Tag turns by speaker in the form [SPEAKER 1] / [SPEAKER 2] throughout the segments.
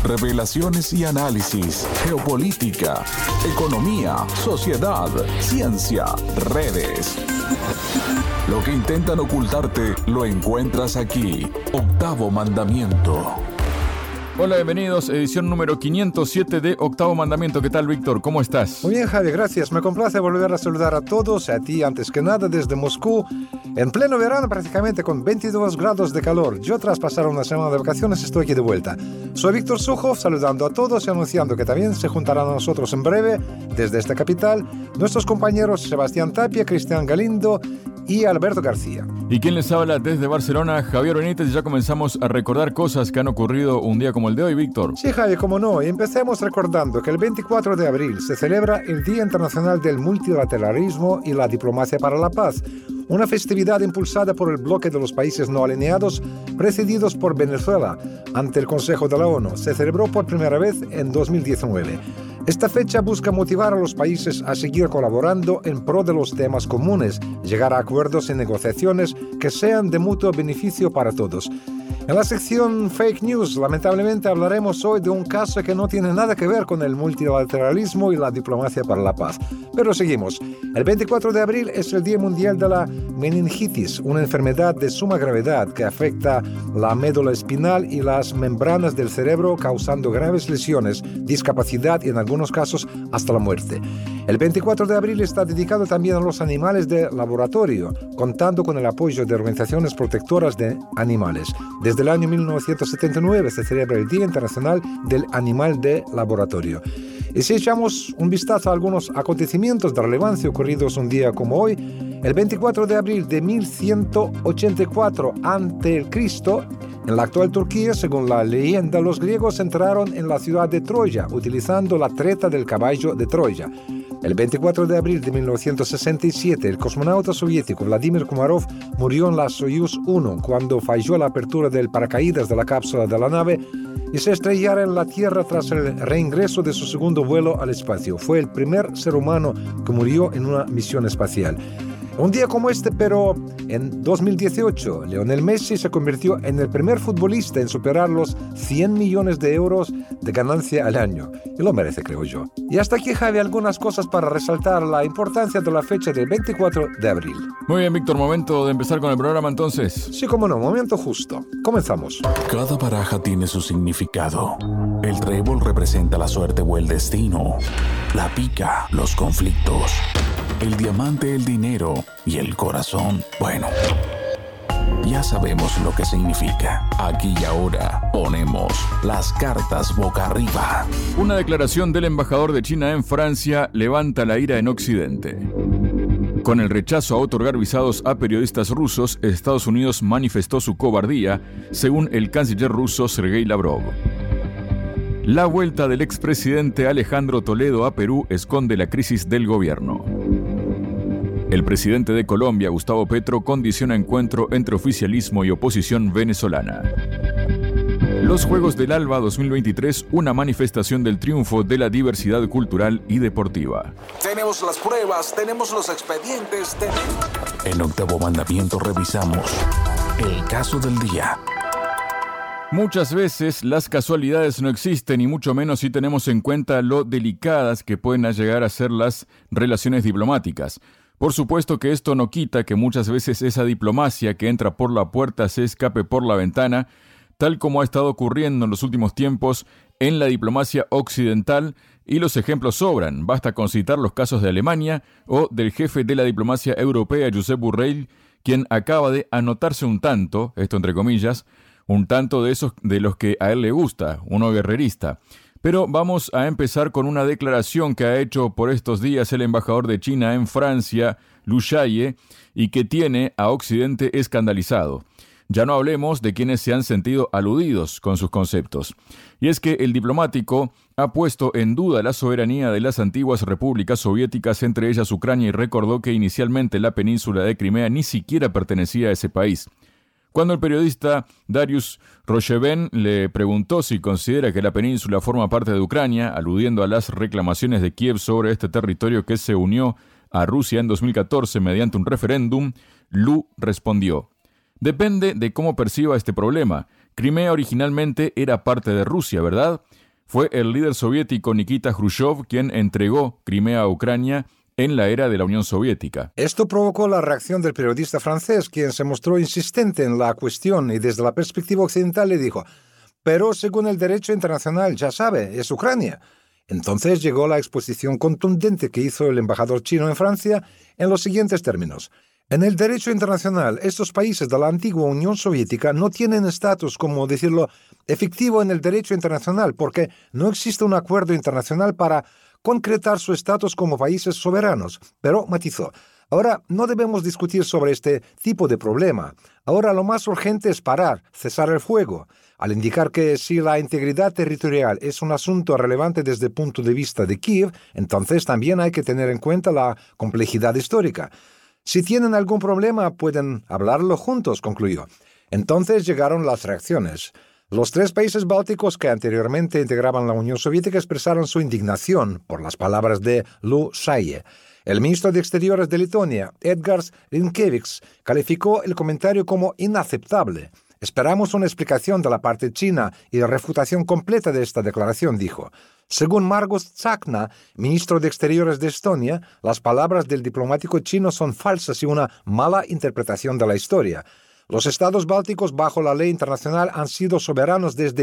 [SPEAKER 1] revelaciones y análisis, geopolítica, economía, sociedad, ciencia, redes. Lo que intentan ocultarte lo encuentras aquí. Octavo Mandamiento.
[SPEAKER 2] Hola, bienvenidos, edición número 507 de Octavo Mandamiento. ¿Qué tal, Víctor? ¿Cómo estás?
[SPEAKER 3] Muy bien, Javi, gracias. Me complace volver a saludar a todos, a ti antes que nada desde Moscú, en pleno verano prácticamente con 22 grados de calor. Yo tras pasar una semana de vacaciones estoy aquí de vuelta. Soy Víctor Sukhov, saludando a todos y anunciando que también se juntarán a nosotros en breve, desde esta capital, nuestros compañeros Sebastián Tapia, Cristian Galindo y Alberto García.
[SPEAKER 2] ¿Y quién les habla desde Barcelona? Javier Benítez. Ya comenzamos a recordar cosas que han ocurrido un día como el de hoy, Víctor.
[SPEAKER 3] Sí, Javi, cómo no. Y empecemos recordando que el 24 de abril se celebra el Día Internacional del Multilateralismo y la Diplomacia para la Paz, una festividad impulsada por el bloque de los países no alineados, precedidos por Venezuela, ante el Consejo de la ONU. Se celebró por primera vez en 2019. Esta fecha busca motivar a los países a seguir colaborando en pro de los temas comunes, llegar a acuerdos y negociaciones que sean de mutuo beneficio para todos. En la sección Fake News, lamentablemente hablaremos hoy de un caso que no tiene nada que ver con el multilateralismo y la diplomacia para la paz. Pero seguimos. El 24 de abril es el Día Mundial de la Meningitis, una enfermedad de suma gravedad que afecta la médula espinal y las membranas del cerebro, causando graves lesiones, discapacidad y en algunos casos hasta la muerte. El 24 de abril está dedicado también a los animales de laboratorio, contando con el apoyo de organizaciones protectoras de animales. Desde el año 1979 se celebra el Día Internacional del Animal de Laboratorio. Y si echamos un vistazo a algunos acontecimientos de relevancia ocurridos un día como hoy, el 24 de abril de 1184 a.C., en la actual Turquía, según la leyenda, los griegos entraron en la ciudad de Troya, utilizando la treta del caballo de Troya. El 24 de abril de 1967, el cosmonauta soviético Vladimir Komarov murió en la Soyuz 1 cuando falló la apertura del paracaídas de la cápsula de la nave y se estrellara en la Tierra tras el reingreso de su segundo vuelo al espacio. Fue el primer ser humano que murió en una misión espacial. Un día como este, pero en 2018, Lionel Messi se convirtió en el primer futbolista en superar los 100 millones de euros de ganancia al año. Y lo merece, creo yo. Y hasta aquí, Javi, algunas cosas para resaltar la importancia de la fecha del 24 de abril.
[SPEAKER 2] Muy bien, Víctor, momento de empezar con el programa entonces.
[SPEAKER 3] Sí, cómo no, momento justo. Comenzamos.
[SPEAKER 1] Cada baraja tiene su significado. El trébol representa la suerte o el destino. La pica, los conflictos. El diamante, el dinero y el corazón. Bueno, ya sabemos lo que significa. Aquí y ahora ponemos las cartas boca arriba.
[SPEAKER 2] Una declaración del embajador de China en Francia levanta la ira en Occidente. Con el rechazo a otorgar visados a periodistas rusos, Estados Unidos manifestó su cobardía, según el canciller ruso Sergei Lavrov. La vuelta del expresidente Alejandro Toledo a Perú esconde la crisis del gobierno. El presidente de Colombia, Gustavo Petro, condiciona encuentro entre oficialismo y oposición venezolana. Los Juegos del Alba 2023, una manifestación del triunfo de la diversidad cultural y deportiva.
[SPEAKER 1] Tenemos las pruebas, tenemos los expedientes, En Octavo Mandamiento revisamos el caso del día.
[SPEAKER 2] Muchas veces las casualidades no existen y mucho menos si tenemos en cuenta lo delicadas que pueden llegar a ser las relaciones diplomáticas. Por supuesto que esto no quita que muchas veces esa diplomacia que entra por la puerta se escape por la ventana, tal como ha estado ocurriendo en los últimos tiempos en la diplomacia occidental, y los ejemplos sobran. Basta con citar los casos de Alemania o del jefe de la diplomacia europea, Josep Borrell, quien acaba de anotarse un tanto, esto entre comillas, un tanto de esos de los que a él le gusta, uno guerrerista. Pero vamos a empezar con una declaración que ha hecho por estos días el embajador de China en Francia, Lu Shaye, y que tiene a Occidente escandalizado. Ya no hablemos de quienes se han sentido aludidos con sus conceptos. Y es que el diplomático ha puesto en duda la soberanía de las antiguas repúblicas soviéticas, entre ellas Ucrania, y recordó que inicialmente la península de Crimea ni siquiera pertenecía a ese país. Cuando el periodista Darius Rocheven le preguntó si considera que la península forma parte de Ucrania, aludiendo a las reclamaciones de Kiev sobre este territorio que se unió a Rusia en 2014 mediante un referéndum, Lu respondió: «Depende de cómo perciba este problema. Crimea originalmente era parte de Rusia, ¿verdad? Fue el líder soviético Nikita Khrushchev quien entregó Crimea a Ucrania en la era de la Unión Soviética.
[SPEAKER 3] Esto provocó la reacción del periodista francés, quien se mostró insistente en la cuestión y desde la perspectiva occidental le dijo: pero según el derecho internacional, ya sabe, es Ucrania. Entonces llegó la exposición contundente que hizo el embajador chino en Francia en los siguientes términos: en el derecho internacional, estos países de la antigua Unión Soviética no tienen estatus, como decirlo, efectivo en el derecho internacional, porque no existe un acuerdo internacional para concretar su estatus como países soberanos. Pero matizó: ahora no debemos discutir sobre este tipo de problema. Ahora lo más urgente es parar, cesar el fuego, al indicar que si la integridad territorial es un asunto relevante desde el punto de vista de Kiev, entonces también hay que tener en cuenta la complejidad histórica. Si tienen algún problema, pueden hablarlo juntos, concluyó. Entonces llegaron las reacciones. Los 3 países bálticos que anteriormente integraban la Unión Soviética expresaron su indignación por las palabras de Liu Shay. El ministro de Exteriores de Letonia, Edgars Rinkēvičs, calificó el comentario como inaceptable. Esperamos una explicación de la parte china y la refutación completa de esta declaración, dijo. Según Margus Tsahkna, ministro de Exteriores de Estonia, las palabras del diplomático chino son falsas y una mala interpretación de la historia. Los estados bálticos bajo la ley internacional han sido soberanos desde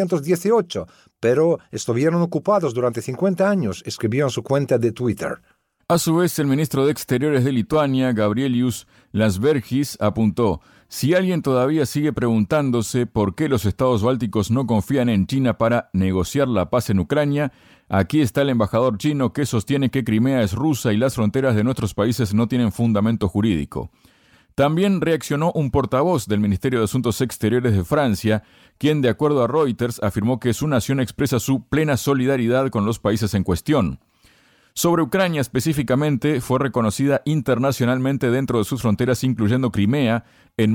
[SPEAKER 3] 1918, pero estuvieron ocupados durante 50 años, escribió en su cuenta de Twitter.
[SPEAKER 2] A su vez, el ministro de Exteriores de Lituania, Gabrielius Landsbergis, apuntó: si alguien todavía sigue preguntándose por qué los estados bálticos no confían en China para negociar la paz en Ucrania, aquí está el embajador chino que sostiene que Crimea es rusa y las fronteras de nuestros países no tienen fundamento jurídico. También reaccionó un portavoz del Ministerio de Asuntos Exteriores de Francia, quien, de acuerdo a Reuters, afirmó que su nación expresa su plena solidaridad con los países en cuestión. Sobre Ucrania específicamente, fue reconocida internacionalmente dentro de sus fronteras, incluyendo Crimea, en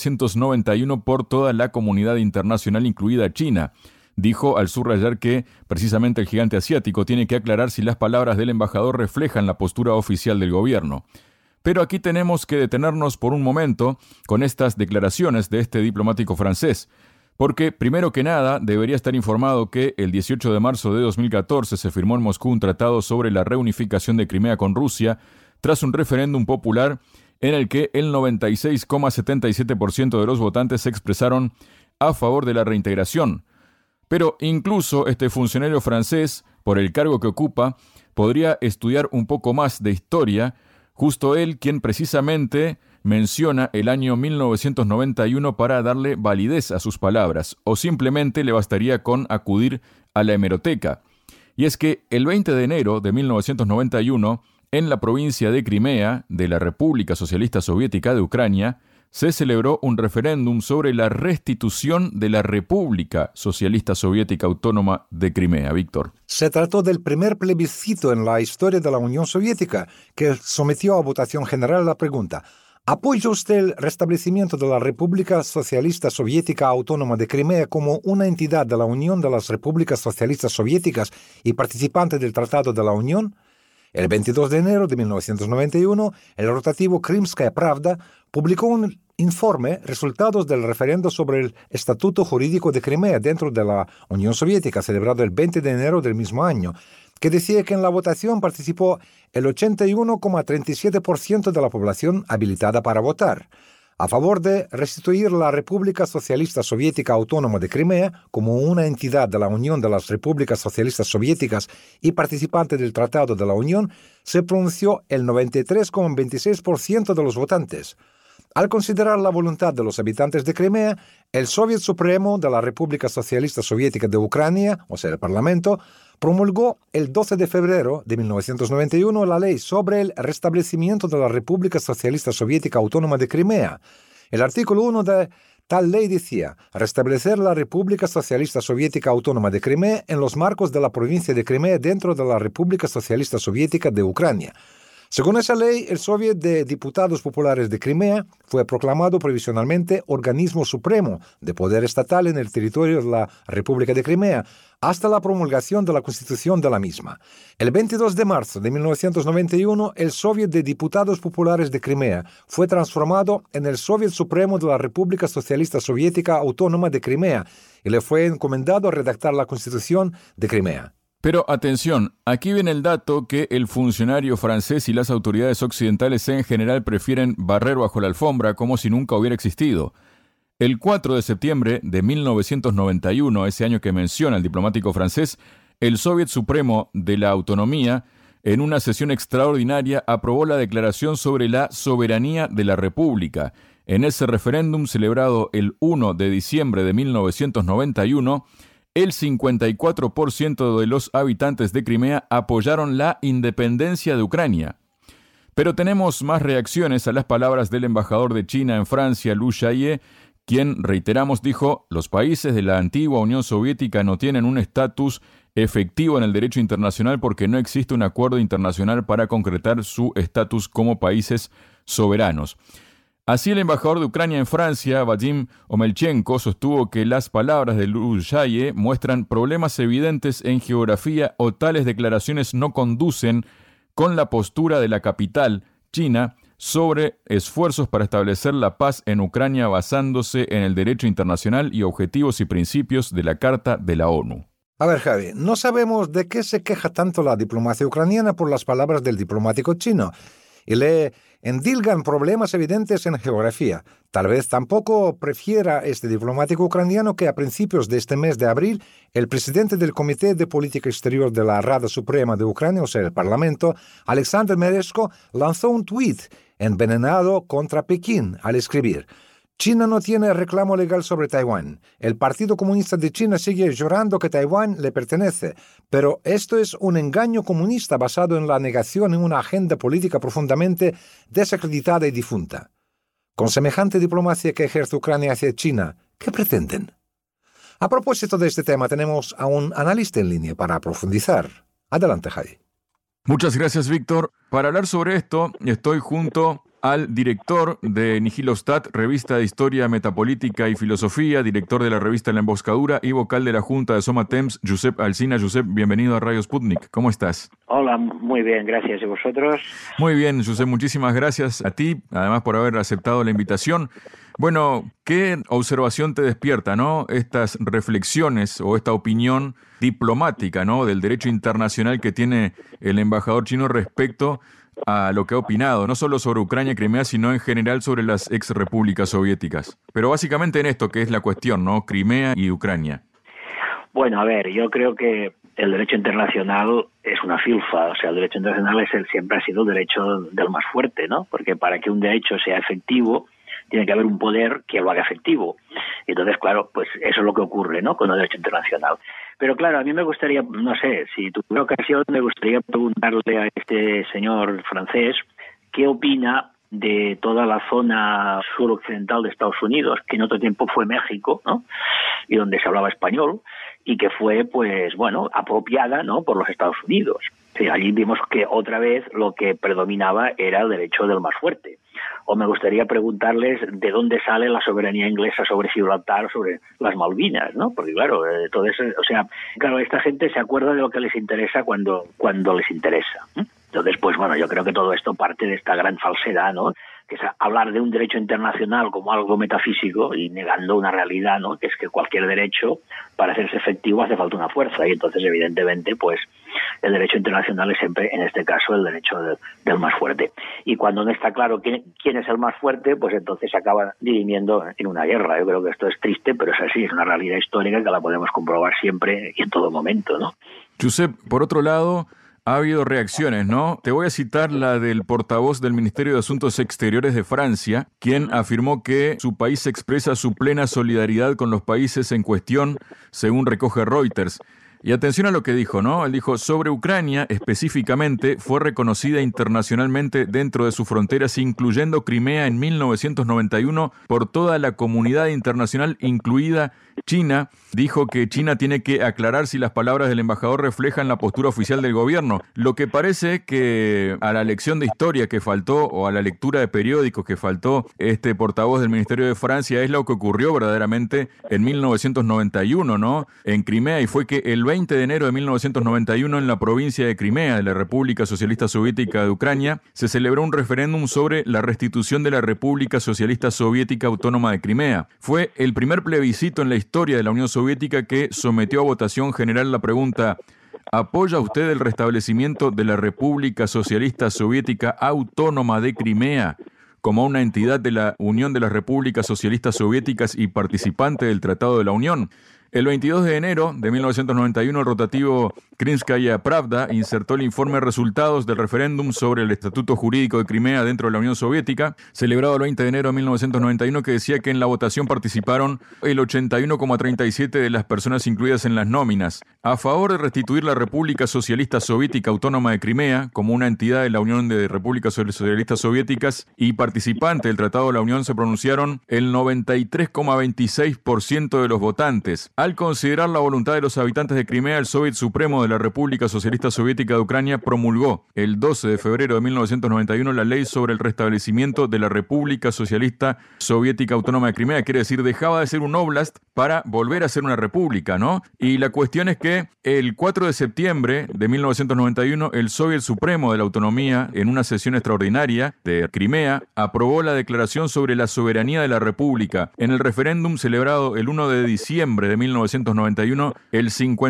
[SPEAKER 2] 1991 por toda la comunidad internacional, incluida China. Dijo al subrayar que, precisamente, el gigante asiático tiene que aclarar si las palabras del embajador reflejan la postura oficial del gobierno. Pero aquí tenemos que detenernos por un momento con estas declaraciones de este diplomático francés, porque, primero que nada, debería estar informado que el 18 de marzo de 2014 se firmó en Moscú un tratado sobre la reunificación de Crimea con Rusia, tras un referéndum popular en el que el 96,77% de los votantes se expresaron a favor de la reintegración. Pero incluso este funcionario francés, por el cargo que ocupa, podría estudiar un poco más de historia, justo él quien precisamente menciona el año 1991 para darle validez a sus palabras, o simplemente le bastaría con acudir a la hemeroteca. Y es que el 20 de enero de 1991, en la provincia de Crimea, de la República Socialista Soviética de Ucrania, se celebró un referéndum sobre la restitución de la República Socialista Soviética Autónoma de Crimea. Víctor.
[SPEAKER 3] Se trató del primer plebiscito en la historia de la Unión Soviética, que sometió a votación general la pregunta: ¿apoya usted el restablecimiento de la República Socialista Soviética Autónoma de Crimea como una entidad de la Unión de las Repúblicas Socialistas Soviéticas y participante del Tratado de la Unión? El 22 de enero de 1991, el rotativo Krimskaya Pravda publicó un informe, resultados del referendo sobre el Estatuto Jurídico de Crimea dentro de la Unión Soviética, celebrado el 20 de enero del mismo año, que decía que en la votación participó el 81,37% de la población habilitada para votar, a favor de restituir la República Socialista Soviética Autónoma de Crimea como una entidad de la Unión de las Repúblicas Socialistas Soviéticas y participante del Tratado de la Unión, se pronunció el 93,26% de los votantes. Al considerar la voluntad de los habitantes de Crimea, el Soviet Supremo de la República Socialista Soviética de Ucrania, o sea, el Parlamento, promulgó el 12 de febrero de 1991 la ley sobre el restablecimiento de la República Socialista Soviética Autónoma de Crimea. El artículo 1 de tal ley decía: restablecer la República Socialista Soviética Autónoma de Crimea en los marcos de la provincia de Crimea dentro de la República Socialista Soviética de Ucrania. Según esa ley, el Soviet de Diputados Populares de Crimea fue proclamado provisionalmente organismo supremo de poder estatal en el territorio de la República de Crimea, hasta la promulgación de la Constitución de la misma. El 22 de marzo de 1991, el Soviet de Diputados Populares de Crimea fue transformado en el Soviet Supremo de la República Socialista Soviética Autónoma de Crimea y le fue encomendado redactar la Constitución de Crimea.
[SPEAKER 2] Pero atención, aquí viene el dato que el funcionario francés y las autoridades occidentales en general prefieren barrer bajo la alfombra como si nunca hubiera existido. El 4 de septiembre de 1991, ese año que menciona el diplomático francés, el Soviet Supremo de la Autonomía, en una sesión extraordinaria, aprobó la Declaración sobre la Soberanía de la República. En ese referéndum celebrado el 1 de diciembre de 1991, el 54% de los habitantes de Crimea apoyaron la independencia de Ucrania. Pero tenemos más reacciones a las palabras del embajador de China en Francia, Liu Xiaoye, quien, reiteramos, dijo: los países de la antigua Unión Soviética no tienen un estatus efectivo en el derecho internacional porque no existe un acuerdo internacional para concretar su estatus como países soberanos. Así, el embajador de Ucrania en Francia, Vadim Omelchenko, sostuvo que las palabras de Liu Xiaoye muestran problemas evidentes en geografía o tales declaraciones no conducen con la postura de la capital, China, sobre esfuerzos para establecer la paz en Ucrania basándose en el derecho internacional y objetivos y principios de la Carta de la ONU.
[SPEAKER 3] A ver, Javi, no sabemos de qué se queja tanto la diplomacia ucraniana por las palabras del diplomático chino, y le endilgan problemas evidentes en geografía. Tal vez tampoco prefiera este diplomático ucraniano que a principios de este mes de abril el presidente del Comité de Política Exterior de la Rada Suprema de Ucrania, o sea, el Parlamento, Alexander Merezhko, lanzó un tuit envenenado contra Pekín al escribir: China no tiene reclamo legal sobre Taiwán. El Partido Comunista de China sigue llorando que Taiwán le pertenece, pero esto es un engaño comunista basado en la negación en una agenda política profundamente desacreditada y difunta. Con semejante diplomacia que ejerce Ucrania hacia China, ¿qué pretenden? A propósito de este tema, tenemos a un analista en línea para profundizar. Adelante, Javi.
[SPEAKER 2] Muchas gracias, Víctor. Para hablar sobre esto, estoy junto al director de Nihilostat, revista de Historia, Metapolítica y Filosofía, director de la revista La Emboscadura y vocal de la Junta de Somatemps, Josep Alsina. Josep, bienvenido a Radio Sputnik. ¿Cómo estás?
[SPEAKER 4] Hola, muy bien, gracias. ¿Y vosotros?
[SPEAKER 2] Muy bien, Josep, muchísimas gracias a ti, además por haber aceptado la invitación. Bueno, ¿qué observación te despierta, no? Estas reflexiones o esta opinión diplomática, ¿no?, del derecho internacional que tiene el embajador chino respecto a lo que ha opinado, no solo sobre Ucrania y Crimea, sino en general sobre las ex repúblicas soviéticas. Pero básicamente en esto que es la cuestión, ¿no?, Crimea y Ucrania.
[SPEAKER 4] Bueno, a ver, yo creo que el derecho internacional es una filfa, o sea, el derecho internacional siempre ha sido el derecho del más fuerte, ¿no? Porque para que un derecho sea efectivo, tiene que haber un poder que lo haga efectivo. Entonces, claro, pues eso es lo que ocurre, ¿no?, con el derecho internacional. Pero claro, a mí me gustaría, no sé, si tuviera ocasión, me gustaría preguntarle a este señor francés qué opina de toda la zona suroccidental de Estados Unidos, que en otro tiempo fue México, ¿no?, y donde se hablaba español, y que fue, pues, bueno, apropiada, ¿no?, por los Estados Unidos. Sí, allí vimos que otra vez lo que predominaba era el derecho del más fuerte. O me gustaría preguntarles de dónde sale la soberanía inglesa sobre Gibraltar o sobre las Malvinas, ¿no? Porque claro, todo eso, o sea, claro, esta gente se acuerda de lo que les interesa cuando les interesa. Entonces, pues bueno, yo creo que todo esto parte de esta gran falsedad, ¿no?, que es hablar de un derecho internacional como algo metafísico y negando una realidad, ¿no?, que es que cualquier derecho, para hacerse efectivo, hace falta una fuerza. Y entonces, evidentemente, pues el derecho internacional es siempre, en este caso, el derecho del más fuerte. Y cuando no está claro quién es el más fuerte, pues entonces se acaba dirimiendo en una guerra. Yo creo que esto es triste, pero es así, es una realidad histórica que la podemos comprobar siempre y en todo momento, ¿no?
[SPEAKER 2] Josep, por otro lado, ha habido reacciones, ¿no? Te voy a citar la del portavoz del Ministerio de Asuntos Exteriores de Francia, quien afirmó que su país expresa su plena solidaridad con los países en cuestión, según recoge Reuters. Y atención a lo que dijo, ¿no? Él dijo: sobre Ucrania, específicamente, fue reconocida internacionalmente dentro de sus fronteras, incluyendo Crimea en 1991, por toda la comunidad internacional, incluida China dijo que China tiene que aclarar si las palabras del embajador reflejan la postura oficial del gobierno. Lo que parece que a la lección de historia que faltó o a la lectura de periódicos que faltó este portavoz del Ministerio de Francia es lo que ocurrió verdaderamente en 1991, ¿no? En Crimea, y fue que el 20 de enero de 1991 en la provincia de Crimea de la República Socialista Soviética de Ucrania se celebró un referéndum sobre la restitución de la República Socialista Soviética Autónoma de Crimea. Fue el primer plebiscito en la historia de la Unión Soviética que sometió a votación general la pregunta: ¿apoya usted el restablecimiento de la República Socialista Soviética Autónoma de Crimea como una entidad de la Unión de las Repúblicas Socialistas Soviéticas y participante del Tratado de la Unión? El 22 de enero de 1991, el rotativo Krimskaya Pravda insertó el informe de resultados del referéndum sobre el Estatuto Jurídico de Crimea dentro de la Unión Soviética, celebrado el 20 de enero de 1991, que decía que en la votación participaron el 81,37% de las personas incluidas en las nóminas. A favor de restituir la República Socialista Soviética Autónoma de Crimea como una entidad de la Unión de Repúblicas Socialistas Soviéticas y participante del Tratado de la Unión se pronunciaron el 93,26% de los votantes. Al considerar la voluntad de los habitantes de Crimea, el Soviet Supremo de la República Socialista Soviética de Ucrania promulgó el 12 de febrero de 1991 la ley sobre el restablecimiento de la República Socialista Soviética Autónoma de Crimea. Quiere decir, dejaba de ser un oblast para volver a ser una república, ¿no? Y la cuestión es que el 4 de septiembre de 1991, el Soviet Supremo de la Autonomía, en una sesión extraordinaria de Crimea, aprobó la declaración sobre la soberanía de la República. En el referéndum celebrado el 1 de diciembre de 1991, el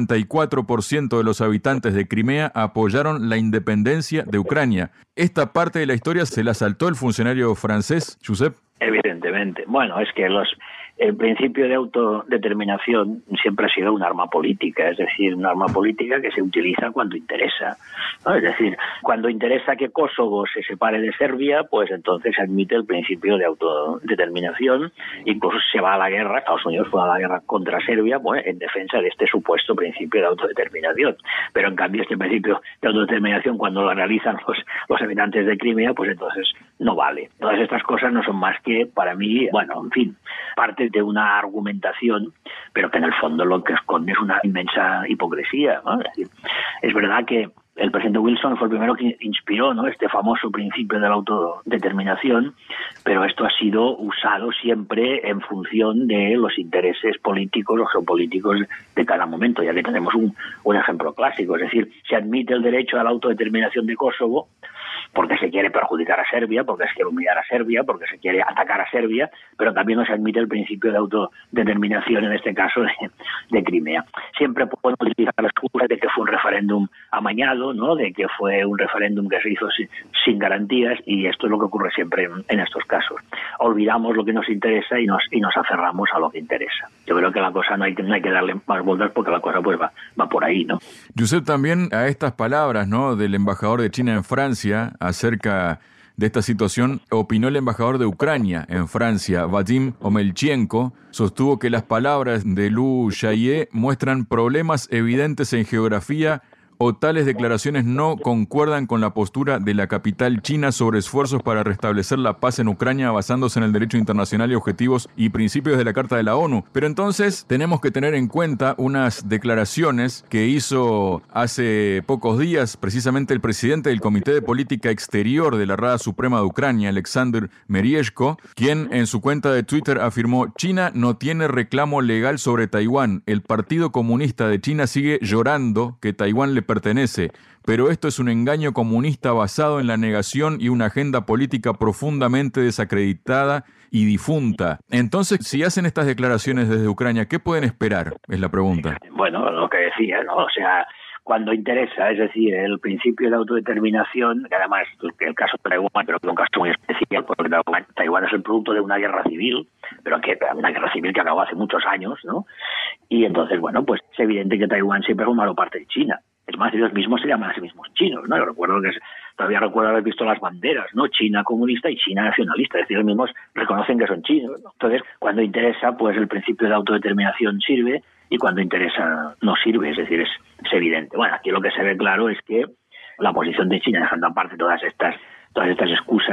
[SPEAKER 2] 54% de los habitantes de Crimea apoyaron la independencia de Ucrania. Esta parte de la historia se la saltó el funcionario francés, Josep.
[SPEAKER 4] Evidentemente. Bueno, es que el principio de autodeterminación siempre ha sido un arma política, es decir, un arma política que se utiliza cuando interesa, ¿no? Es decir, cuando interesa que Kosovo se separe de Serbia, pues entonces se admite el principio de autodeterminación, incluso se va a la guerra, Estados Unidos fue a la guerra contra Serbia, bueno, en defensa de este supuesto principio de autodeterminación. Pero en cambio este principio de autodeterminación, cuando lo realizan los habitantes de Crimea, pues entonces no vale. Todas estas cosas no son más que, para mí, bueno, en fin, parte de una argumentación, pero que en el fondo lo que esconde es una inmensa hipocresía, ¿no? Es decir, es verdad que el presidente Wilson fue el primero que inspiró, ¿no?, este famoso principio de la autodeterminación, pero esto ha sido usado siempre en función de los intereses políticos o geopolíticos de cada momento, ya que tenemos un ejemplo clásico, es decir, se admite el derecho a la autodeterminación de Kosovo porque se quiere perjudicar a Serbia, porque se quiere humillar a Serbia, porque se quiere atacar a Serbia, pero también no se admite el principio de autodeterminación, en este caso de Crimea. Siempre pueden utilizar la excusa de que fue un referéndum amañado, ¿no?, de que fue un referéndum que se hizo sin garantías, y esto es lo que ocurre siempre en estos casos. Olvidamos lo que nos interesa y nos aferramos a lo que interesa. Yo creo que la cosa no hay que darle más vueltas, porque la cosa pues va por ahí, ¿no?
[SPEAKER 2] Josep, también a estas palabras, ¿no?, del embajador de China en Francia acerca de esta situación, opinó el embajador de Ucrania en Francia, Vadim Omelchenko. Sostuvo que las palabras de Liu Xiaoye muestran problemas evidentes en geografía, o tales declaraciones no concuerdan con la postura de la capital china sobre esfuerzos para restablecer la paz en Ucrania basándose en el derecho internacional y objetivos y principios de la Carta de la ONU. Pero entonces tenemos que tener en cuenta unas declaraciones que hizo hace pocos días precisamente el presidente del Comité de Política Exterior de la Rada Suprema de Ucrania, Alexander Merieshko, quien en su cuenta de Twitter afirmó: China no tiene reclamo legal sobre Taiwán. El Partido Comunista de China sigue llorando que Taiwán le pertenece, pero esto es un engaño comunista basado en la negación y una agenda política profundamente desacreditada y difunta. Entonces, si hacen estas declaraciones desde Ucrania, ¿qué pueden esperar? Es la pregunta.
[SPEAKER 4] Bueno, lo que decía, ¿no? O sea, cuando interesa, es decir, el principio de autodeterminación, que además el caso de Taiwán, pero que es un caso muy especial, porque Taiwán es el producto de una guerra civil, pero que una guerra civil que acabó hace muchos años, ¿no? Y entonces, bueno, pues es evidente que Taiwán siempre formó parte de China. Es más, ellos mismos se llaman a sí mismos chinos, ¿no? Yo todavía recuerdo haber visto las banderas, ¿no? China comunista y China nacionalista, es decir, ellos mismos reconocen que son chinos, ¿no? Entonces, cuando interesa, pues el principio de autodeterminación sirve, y cuando interesa no sirve, es decir, es evidente. Bueno, aquí lo que se ve claro es que la posición de China, dejando aparte todas estas excusas,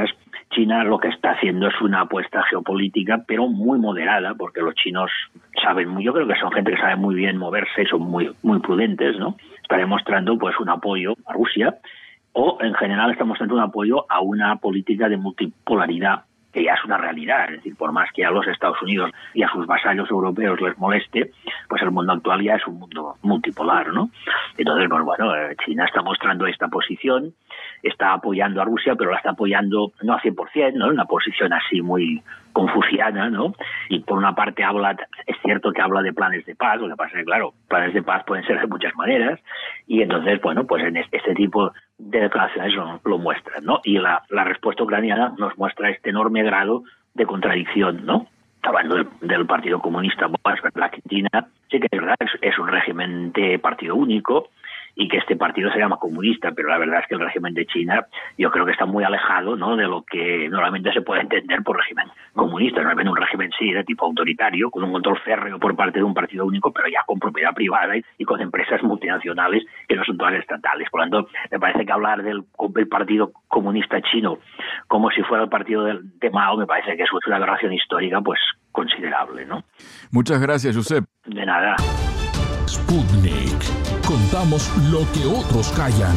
[SPEAKER 4] China lo que está haciendo es una apuesta geopolítica, pero muy moderada, porque los chinos saben, yo creo que son gente que sabe muy bien moverse, son muy prudentes, ¿no? Está demostrando pues un apoyo a Rusia, o en general está mostrando un apoyo a una política de multipolaridad, que ya es una realidad. Es decir, por más que a los Estados Unidos y a sus vasallos europeos les moleste, pues el mundo actual ya es un mundo multipolar, ¿no? Entonces, pues bueno, China está mostrando esta posición, está apoyando a Rusia, pero la está apoyando no al 100%, ¿no? Una posición así muy confuciana, ¿no? Y por una parte es cierto que habla de planes de paz, lo que pasa es que, claro, planes de paz pueden ser de muchas maneras, y entonces, bueno, pues en este tipo de declaraciones lo muestran, ¿no? Y la respuesta ucraniana nos muestra este enorme grado de contradicción, ¿no? Hablando del Partido Comunista, pues, la Argentina sí que es verdad, es un régimen de partido único, y que este partido se llama comunista, pero la verdad es que el régimen de China yo creo que está muy alejado, ¿no?, de lo que normalmente se puede entender por régimen comunista. Normalmente un régimen sí de tipo autoritario, con un control férreo por parte de un partido único, pero ya con propiedad privada y con empresas multinacionales que no son todas estatales. Por lo tanto, me parece que hablar del Partido Comunista Chino como si fuera el partido de Mao, me parece que es una aberración histórica pues considerable, ¿no?
[SPEAKER 2] Muchas gracias, Josep.
[SPEAKER 4] De nada.
[SPEAKER 1] Sputnik. Contamos lo que otros callan.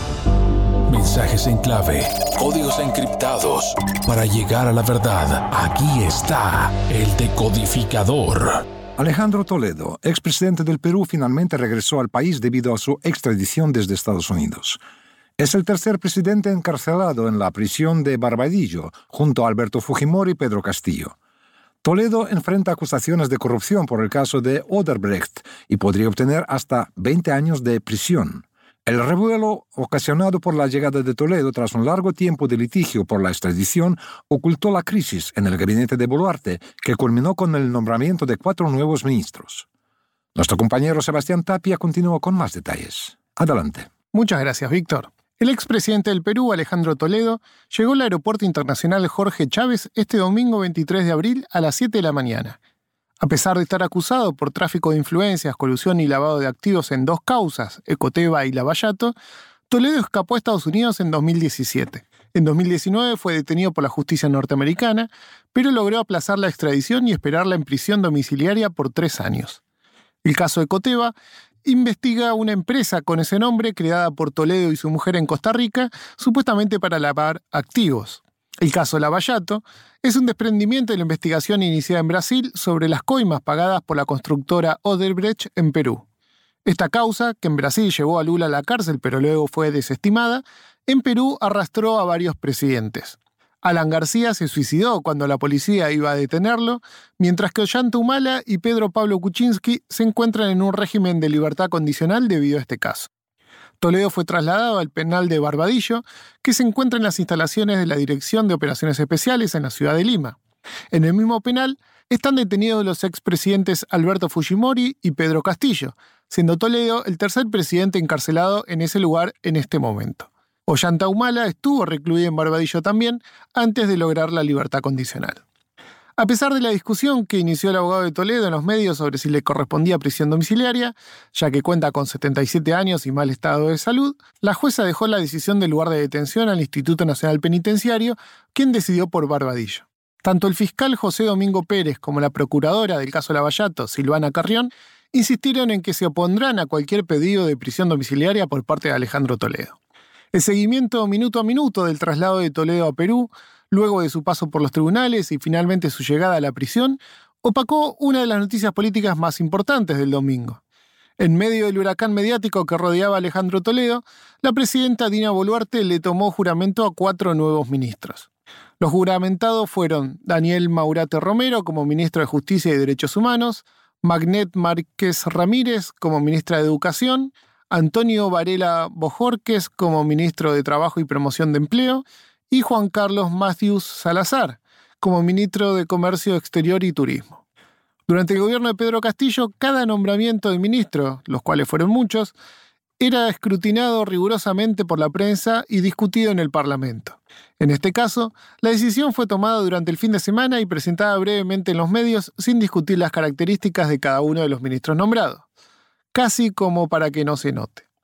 [SPEAKER 1] Mensajes en clave, códigos encriptados. Para llegar a la verdad, aquí está el decodificador.
[SPEAKER 3] Alejandro Toledo, expresidente del Perú, finalmente regresó al país debido a su extradición desde Estados Unidos. Es el tercer presidente encarcelado en la prisión de Barbadillo, junto a Alberto Fujimori y Pedro Castillo. Toledo enfrenta acusaciones de corrupción por el caso de Odebrecht y podría obtener hasta 20 años de prisión. El revuelo ocasionado por la llegada de Toledo tras un largo tiempo de litigio por la extradición ocultó la crisis en el gabinete de Boluarte, que culminó con el nombramiento de 4 nuevos ministros. Nuestro compañero Sebastián Tapia continuó con más detalles. Adelante.
[SPEAKER 5] Muchas gracias, Víctor. El expresidente del Perú, Alejandro Toledo, llegó al Aeropuerto Internacional Jorge Chávez este domingo 23 de abril a las 7 de la mañana. A pesar de estar acusado por tráfico de influencias, colusión y lavado de activos en 2 causas, Ecoteva y Lavallato, Toledo escapó a Estados Unidos en 2017. En 2019 fue detenido por la justicia norteamericana, pero logró aplazar la extradición y esperarla en prisión domiciliaria por 3 años. El caso Ecoteva investiga una empresa con ese nombre creada por Toledo y su mujer en Costa Rica, supuestamente para lavar activos. El caso Lavallato es un desprendimiento de la investigación iniciada en Brasil sobre las coimas pagadas por la constructora Odebrecht en Perú. Esta causa, que en Brasil llevó a Lula a la cárcel pero luego fue desestimada, en Perú arrastró a varios presidentes. Alan García se suicidó cuando la policía iba a detenerlo, mientras que Ollanta Humala y Pedro Pablo Kuczynski se encuentran en un régimen de libertad condicional debido a este caso. Toledo fue trasladado al penal de Barbadillo, que se encuentra en las instalaciones de la Dirección de Operaciones Especiales en la ciudad de Lima. En el mismo penal están detenidos los expresidentes Alberto Fujimori y Pedro Castillo, siendo Toledo el tercer presidente encarcelado en ese lugar en este momento. Ollanta Humala estuvo recluido en Barbadillo también antes de lograr la libertad condicional. A pesar de la discusión que inició el abogado de Toledo en los medios sobre si le correspondía prisión domiciliaria, ya que cuenta con 77 años y mal estado de salud, la jueza dejó la decisión del lugar de detención al Instituto Nacional Penitenciario, quien decidió por Barbadillo. Tanto el fiscal José Domingo Pérez como la procuradora del caso Lavallato, Silvana Carrión, insistieron en que se opondrán a cualquier pedido de prisión domiciliaria por parte de Alejandro Toledo. El seguimiento minuto a minuto del traslado de Toledo a Perú, luego de su paso por los tribunales y finalmente su llegada a la prisión, opacó una de las noticias políticas más importantes del domingo. En medio del huracán mediático que rodeaba a Alejandro Toledo, la presidenta Dina Boluarte le tomó juramento a 4 nuevos ministros. Los juramentados fueron Daniel Maurate Romero como ministro de Justicia y Derechos Humanos, Magnet Márquez Ramírez como ministra de Educación, Antonio Varela Bojorquez como ministro de Trabajo y Promoción de Empleo y Juan Carlos Matthews Salazar como ministro de Comercio Exterior y Turismo. Durante el gobierno de Pedro Castillo, cada nombramiento de ministro, los cuales fueron muchos, era escrutinado rigurosamente por la prensa y discutido en el Parlamento. En este caso, la decisión fue tomada durante el fin de semana y presentada brevemente en los medios sin discutir las características de cada uno de los ministros nombrados, casi como para que no se note.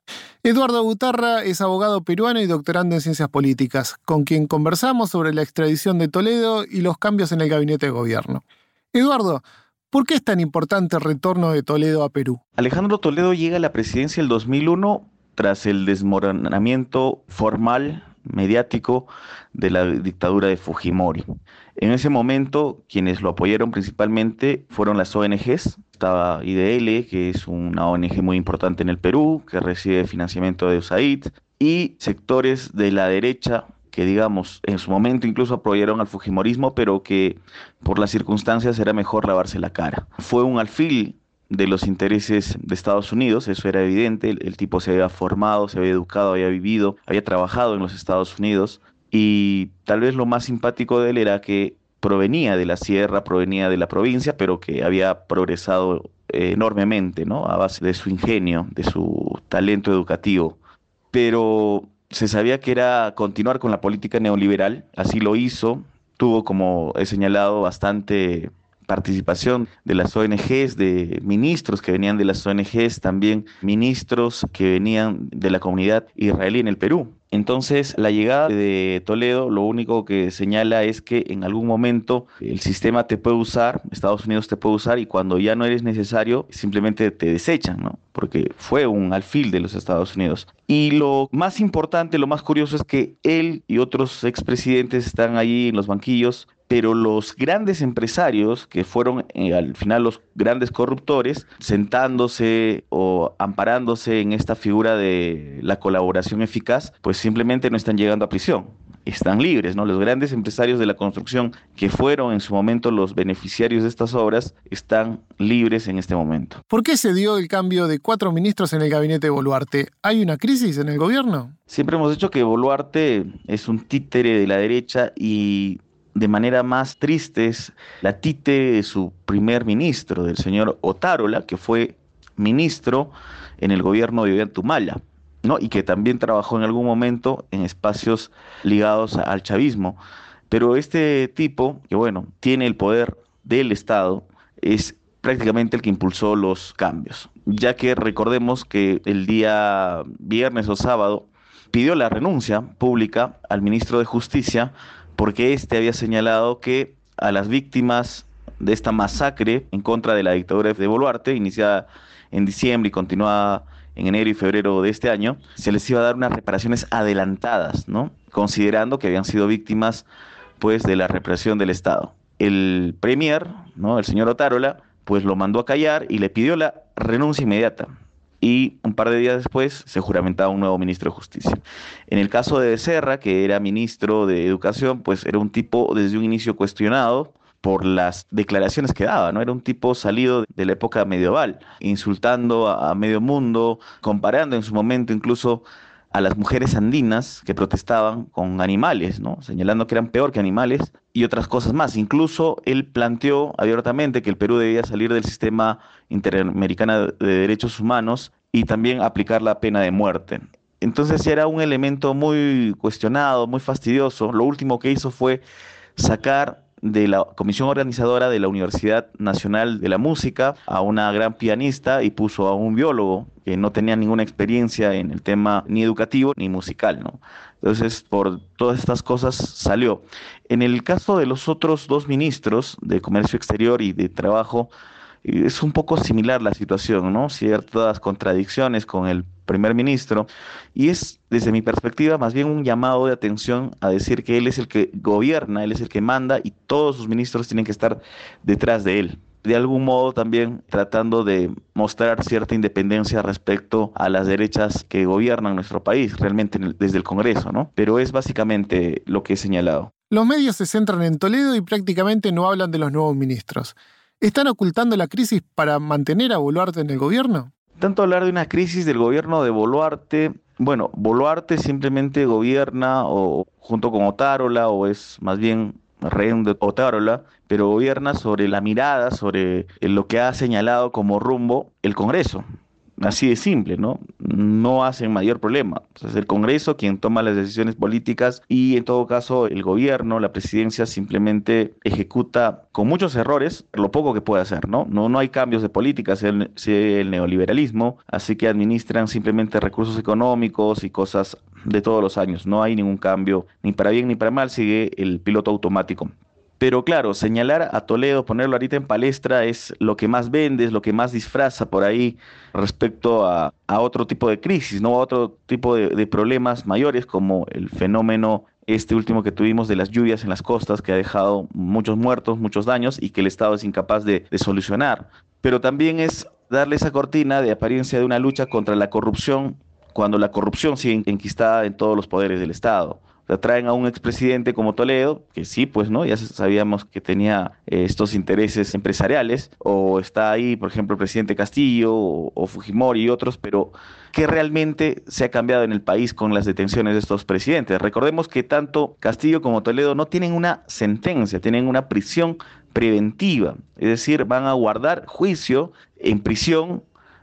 [SPEAKER 5] Eduardo Butarra es abogado peruano y doctorando en ciencias políticas, con quien conversamos sobre la extradición de Toledo y los cambios en el gabinete de gobierno. Eduardo, ¿por qué es tan importante el retorno de Toledo a Perú?
[SPEAKER 6] Alejandro Toledo llega a la presidencia el 2001 tras el desmoronamiento formal, mediático, de la dictadura de Fujimori. En ese momento, quienes lo apoyaron principalmente fueron las ONGs. Estaba IDL, que es una ONG muy importante en el Perú, que recibe financiamiento de USAID, y sectores de la derecha que, digamos, en su momento incluso apoyaron al fujimorismo, pero que por las circunstancias era mejor lavarse la cara. Fue un alfil de los intereses de Estados Unidos, eso era evidente. El tipo se había formado, se había educado, había vivido, había trabajado en los Estados Unidos, y tal vez lo más simpático de él era que provenía de la sierra, provenía de la provincia, pero que había progresado enormemente, ¿no? A base de su ingenio, de su talento educativo. Pero se sabía que era continuar con la política neoliberal, así lo hizo. Tuvo, como he señalado, bastante participación de las ONGs, de ministros que venían de las ONGs, también ministros que venían de la comunidad israelí en el Perú. Entonces, la llegada de Toledo lo único que señala es que en algún momento el sistema te puede usar, Estados Unidos te puede usar, y cuando ya no eres necesario, simplemente te desechan, ¿no? Porque fue un alfil de los Estados Unidos. Y lo más importante, lo más curioso es que él y otros expresidentes están ahí en los banquillos, pero los grandes empresarios, que fueron al final los grandes corruptores, sentándose o amparándose en esta figura de la colaboración eficaz, pues simplemente no están llegando a prisión, están libres, ¿no? Los grandes empresarios de la construcción, que fueron en su momento los beneficiarios de estas obras, están libres en este momento.
[SPEAKER 5] ¿Por qué se dio el cambio de 4 ministros en el gabinete de Boluarte? ¿Hay una crisis en el gobierno?
[SPEAKER 6] Siempre hemos dicho que Boluarte es un títere de la derecha, y de manera más triste es la títere de su primer ministro, del señor Otárola, que fue ministro en el gobierno de Ollanta, ¿no? Y que también trabajó en algún momento en espacios ligados al chavismo. Pero este tipo, que bueno, tiene el poder del Estado, es prácticamente el que impulsó los cambios, ya que recordemos que el día viernes o sábado pidió la renuncia pública al ministro de Justicia, porque este había señalado que a las víctimas de esta masacre en contra de la dictadura de Boluarte, iniciada en diciembre y continuada en enero y febrero de este año, se les iba a dar unas reparaciones adelantadas, ¿no? Considerando que habían sido víctimas, pues, de la represión del Estado. El premier, ¿no?, el señor Otárola, pues lo mandó a callar y le pidió la renuncia inmediata. Y un par de días después se juramentaba un nuevo ministro de Justicia. En el caso de Becerra, que era ministro de Educación, pues era un tipo desde un inicio cuestionado por las declaraciones que daba, ¿no? Era un tipo salido de la época medieval, insultando a medio mundo, comparando en su momento incluso a las mujeres andinas que protestaban con animales, ¿no? Señalando que eran peor que animales y otras cosas más. Incluso él planteó abiertamente que el Perú debía salir del sistema interamericano de derechos humanos y también aplicar la pena de muerte. Entonces era un elemento muy cuestionado, muy fastidioso. Lo último que hizo fue sacar de la comisión organizadora de la Universidad Nacional de la Música a una gran pianista y puso a un biólogo que no tenía ninguna experiencia en el tema ni educativo ni musical, ¿no? Entonces, por todas estas cosas salió. En el caso de los otros 2 ministros de Comercio Exterior y de Trabajo, es un poco similar la situación, ¿no? Ciertas contradicciones con el primer ministro, y es, desde mi perspectiva, más bien un llamado de atención a decir que él es el que gobierna, él es el que manda, y todos sus ministros tienen que estar detrás de él. De algún modo también tratando de mostrar cierta independencia respecto a las derechas que gobiernan nuestro país, realmente desde el Congreso, ¿no? Pero es básicamente lo que he señalado.
[SPEAKER 5] Los medios se centran en Toledo y prácticamente no hablan de los nuevos ministros. ¿Están ocultando la crisis para mantener a Boluarte en el gobierno?
[SPEAKER 6] Tanto hablar de una crisis del gobierno de Boluarte, bueno, Boluarte simplemente gobierna o junto con Otárola, o es más bien rehén de Otárola, pero gobierna sobre la mirada, sobre lo que ha señalado como rumbo el Congreso. así de simple, ¿no? No hacen mayor problema. Es el Congreso quien toma las decisiones políticas y en todo caso el gobierno, la presidencia simplemente ejecuta con muchos errores lo poco que puede hacer, ¿no? No hay cambios de política, sea el neoliberalismo, así que administran simplemente recursos económicos y cosas de todos los años. No hay ningún cambio, ni para bien ni para mal, sigue el piloto automático. Pero claro, señalar a Toledo, ponerlo ahorita en palestra es lo que más vende, es lo que más disfraza por ahí respecto a otro tipo de crisis, ¿no? A otro tipo de problemas mayores como el fenómeno este último que tuvimos de las lluvias en las costas que ha dejado muchos muertos, muchos daños y que el Estado es incapaz de solucionar. Pero también es darle esa cortina de apariencia de una lucha contra la corrupción cuando la corrupción sigue enquistada en todos los poderes del Estado. Traen a un expresidente como Toledo, que sí, pues, ¿no? Ya sabíamos que tenía estos intereses empresariales, o está ahí, por ejemplo, el presidente Castillo o Fujimori y otros, pero ¿qué realmente se ha cambiado en el país con las detenciones de estos presidentes? Recordemos que tanto Castillo como Toledo no tienen una sentencia, tienen una prisión preventiva, es decir, van a guardar juicio en prisión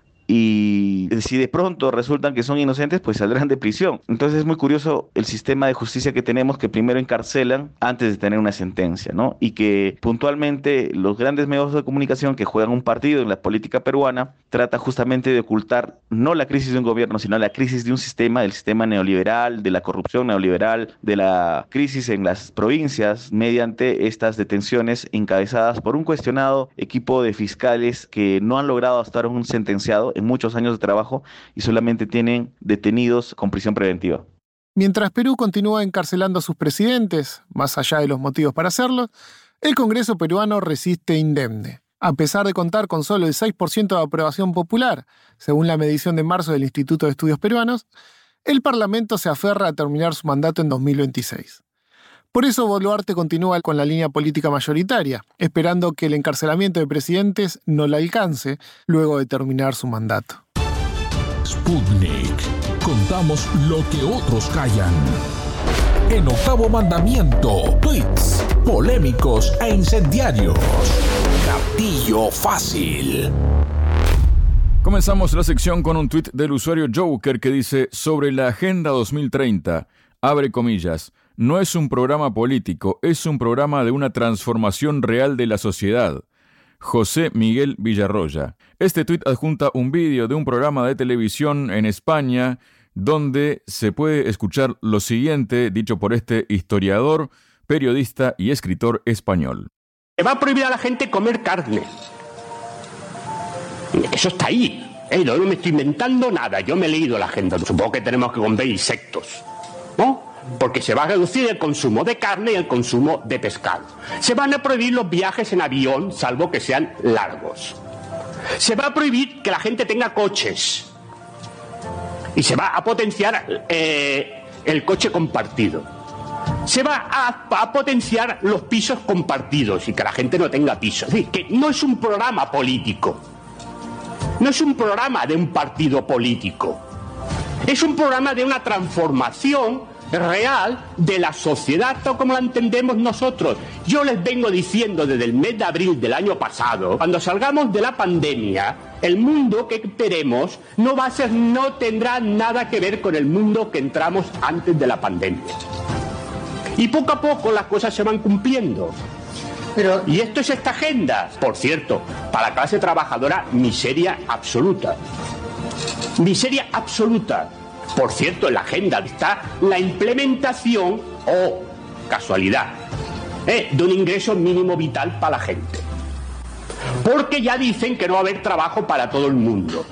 [SPEAKER 6] y si de pronto resultan que son inocentes, pues saldrán de prisión. Entonces es muy curioso el sistema de justicia que tenemos, que primero encarcelan antes de tener una sentencia, ¿no? Y que puntualmente los grandes medios de comunicación que juegan un partido en la política peruana trata justamente de ocultar no la crisis de un gobierno, sino la crisis de un sistema, del sistema neoliberal, de la corrupción neoliberal, de la crisis en las provincias, mediante estas detenciones encabezadas por un cuestionado equipo de fiscales que no han logrado hasta ahora un sentenciado en muchos años de trabajo y solamente tienen detenidos con prisión preventiva.
[SPEAKER 5] Mientras Perú continúa encarcelando a sus presidentes, más allá de los motivos para hacerlo, el Congreso peruano resiste indemne. A pesar de contar con solo el 6% de aprobación popular, según la medición de marzo del Instituto de Estudios Peruanos, el Parlamento se aferra a terminar su mandato en 2026. Por eso Boluarte continúa con la línea política mayoritaria, esperando que el encarcelamiento de presidentes no la alcance luego de terminar su mandato.
[SPEAKER 7] Sputnik. Contamos lo que otros callan. En Octavo Mandamiento, tweets polémicos e incendiarios. Gatillo fácil.
[SPEAKER 2] Comenzamos la sección con un tuit del usuario Joker que dice: sobre la Agenda 2030, abre comillas, no es un programa político, es un programa de una transformación real de la sociedad. José Miguel Villarroya. Este tuit adjunta un vídeo de un programa de televisión en España donde se puede escuchar lo siguiente, dicho por este historiador, periodista y escritor español.
[SPEAKER 8] Se va a prohibir a la gente comer carne. Eso está ahí. No me estoy inventando nada. Yo me he leído la agenda. Supongo que tenemos que comer insectos, ¿no? Porque se va a reducir el consumo de carne y el consumo de pescado. Se van a prohibir los viajes en avión, salvo que sean largos. Se va a prohibir que la gente tenga coches. Y se va a potenciar el coche compartido. Se va a potenciar los pisos compartidos y que la gente no tenga pisos. Es decir, que no es un programa político. No es un programa de un partido político. Es un programa de una transformación real de la sociedad tal como la entendemos nosotros. Yo les vengo diciendo desde el mes de abril del año pasado, cuando salgamos de la pandemia, el mundo que veremos no tendrá nada que ver con el mundo que entramos antes de la pandemia. Y poco a poco las cosas se van cumpliendo. Y esto es esta agenda. Por cierto, para la clase trabajadora, miseria absoluta. Miseria absoluta. Por cierto, en la agenda está la implementación, casualidad, de un ingreso mínimo vital para la gente. Porque ya dicen que no va a haber trabajo para todo el mundo.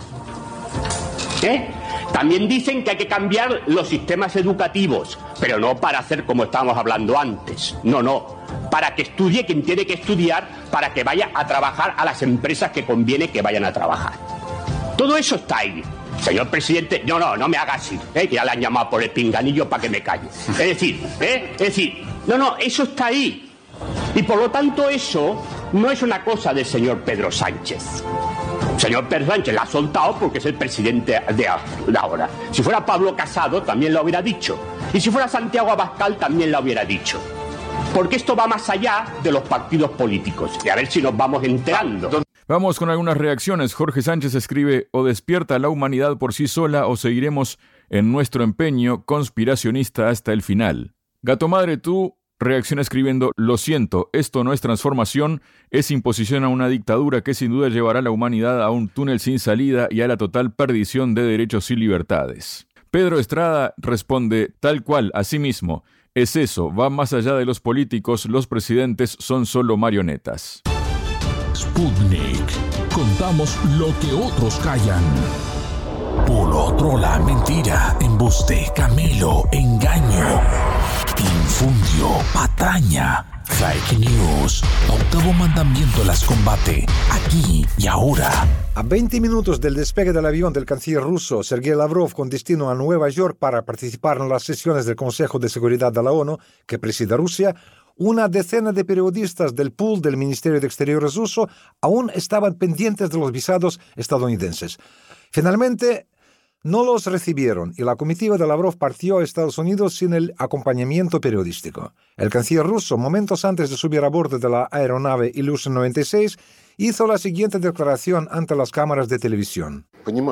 [SPEAKER 8] También dicen que hay que cambiar los sistemas educativos, pero no para hacer como estábamos hablando antes. No. Para que estudie quien tiene que estudiar, para que vaya a trabajar a las empresas que conviene que vayan a trabajar. Todo eso está ahí. Señor presidente, no me haga así, que ya le han llamado por el pinganillo para que me calle. Es decir, eso está ahí. Y por lo tanto eso no es una cosa del señor Pedro Sánchez. El señor Pedro Sánchez la ha soltado porque es el presidente de ahora. Si fuera Pablo Casado también lo hubiera dicho. Y si fuera Santiago Abascal también lo hubiera dicho. Porque esto va más allá de los partidos políticos. Y a ver si nos vamos enterando.
[SPEAKER 2] Vamos con algunas reacciones. Jorge Sánchez escribe: o despierta la humanidad por sí sola o seguiremos en nuestro empeño conspiracionista hasta el final. Gato Madre Tú reacciona escribiendo: lo siento, esto no es transformación, es imposición a una dictadura que sin duda llevará a la humanidad a un túnel sin salida y a la total perdición de derechos y libertades. Pedro Estrada responde: tal cual, así mismo. Es eso, va más allá de los políticos, los presidentes son solo marionetas.
[SPEAKER 7] Sputnik. Contamos lo que otros callan. Puro, trola, mentira, embuste, camelo, engaño, infundio, patraña, fake news. Octavo mandamiento las combate, aquí y ahora.
[SPEAKER 3] A 20 minutos del despegue del avión del canciller ruso Sergei Lavrov con destino a Nueva York para participar en las sesiones del Consejo de Seguridad de la ONU que preside Rusia, una decena de periodistas del pool del Ministerio de Exteriores ruso aún estaban pendientes de los visados estadounidenses. Finalmente, no los recibieron y la comitiva de Lavrov partió a Estados Unidos sin el acompañamiento periodístico. El canciller ruso, momentos antes de subir a bordo de la aeronave Ilyushin 96, hizo la siguiente declaración ante las cámaras de televisión.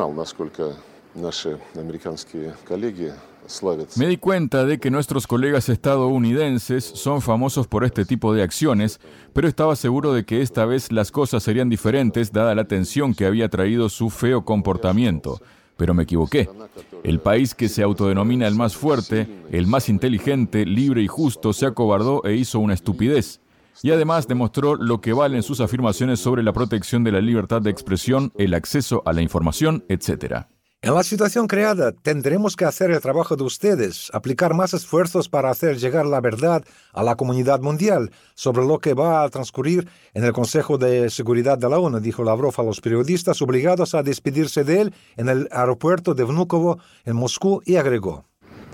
[SPEAKER 2] Me di cuenta de que nuestros colegas estadounidenses son famosos por este tipo de acciones, pero estaba seguro de que esta vez las cosas serían diferentes dada la atención que había traído su feo comportamiento. Pero me equivoqué. El país que se autodenomina el más fuerte, el más inteligente, libre y justo, se acobardó e hizo una estupidez. Y además demostró lo que valen sus afirmaciones sobre la protección de la libertad de expresión, el acceso a la información, etc.
[SPEAKER 3] En la situación creada, tendremos que hacer el trabajo de ustedes, aplicar más esfuerzos para hacer llegar la verdad a la comunidad mundial sobre lo que va a transcurrir en el Consejo de Seguridad de la ONU, dijo Lavrov a los periodistas obligados a despedirse de él en el aeropuerto de Vnukovo, en Moscú, y agregó: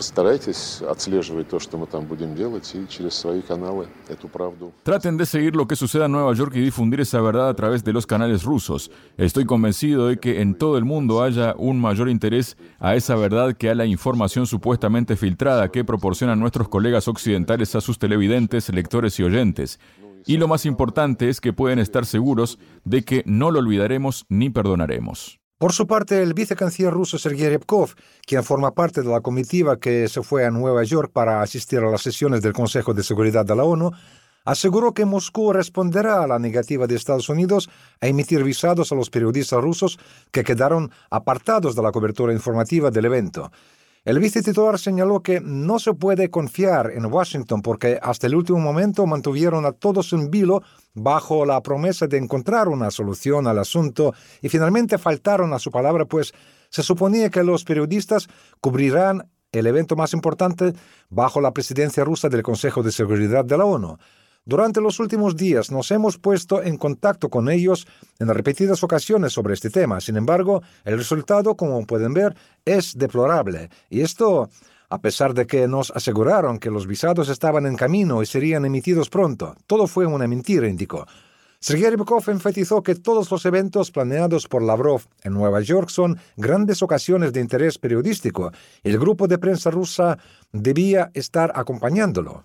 [SPEAKER 2] traten de seguir lo que suceda en Nueva York y difundir esa verdad a través de los canales rusos. Estoy convencido de que en todo el mundo haya un mayor interés a esa verdad que a la información supuestamente filtrada que proporcionan nuestros colegas occidentales a sus televidentes, lectores y oyentes. Y lo más importante es que pueden estar seguros de que no lo olvidaremos ni perdonaremos.
[SPEAKER 3] Por su parte, el vicecanciller ruso Sergei Ryabkov, quien forma parte de la comitiva que se fue a Nueva York para asistir a las sesiones del Consejo de Seguridad de la ONU, aseguró que Moscú responderá a la negativa de Estados Unidos a emitir visados a los periodistas rusos que quedaron apartados de la cobertura informativa del evento. El vicetitular señaló que no se puede confiar en Washington porque hasta el último momento mantuvieron a todos en vilo bajo la promesa de encontrar una solución al asunto y finalmente faltaron a su palabra, pues se suponía que los periodistas cubrirán el evento más importante bajo la presidencia rusa del Consejo de Seguridad de la ONU. Durante los últimos días nos hemos puesto en contacto con ellos en repetidas ocasiones sobre este tema. Sin embargo, el resultado, como pueden ver, es deplorable. Y esto, a pesar de que nos aseguraron que los visados estaban en camino y serían emitidos pronto. Todo fue una mentira, indicó. Sergei Ryabkov enfatizó que todos los eventos planeados por Lavrov en Nueva York son grandes ocasiones de interés periodístico. El grupo de prensa rusa debía estar acompañándolo.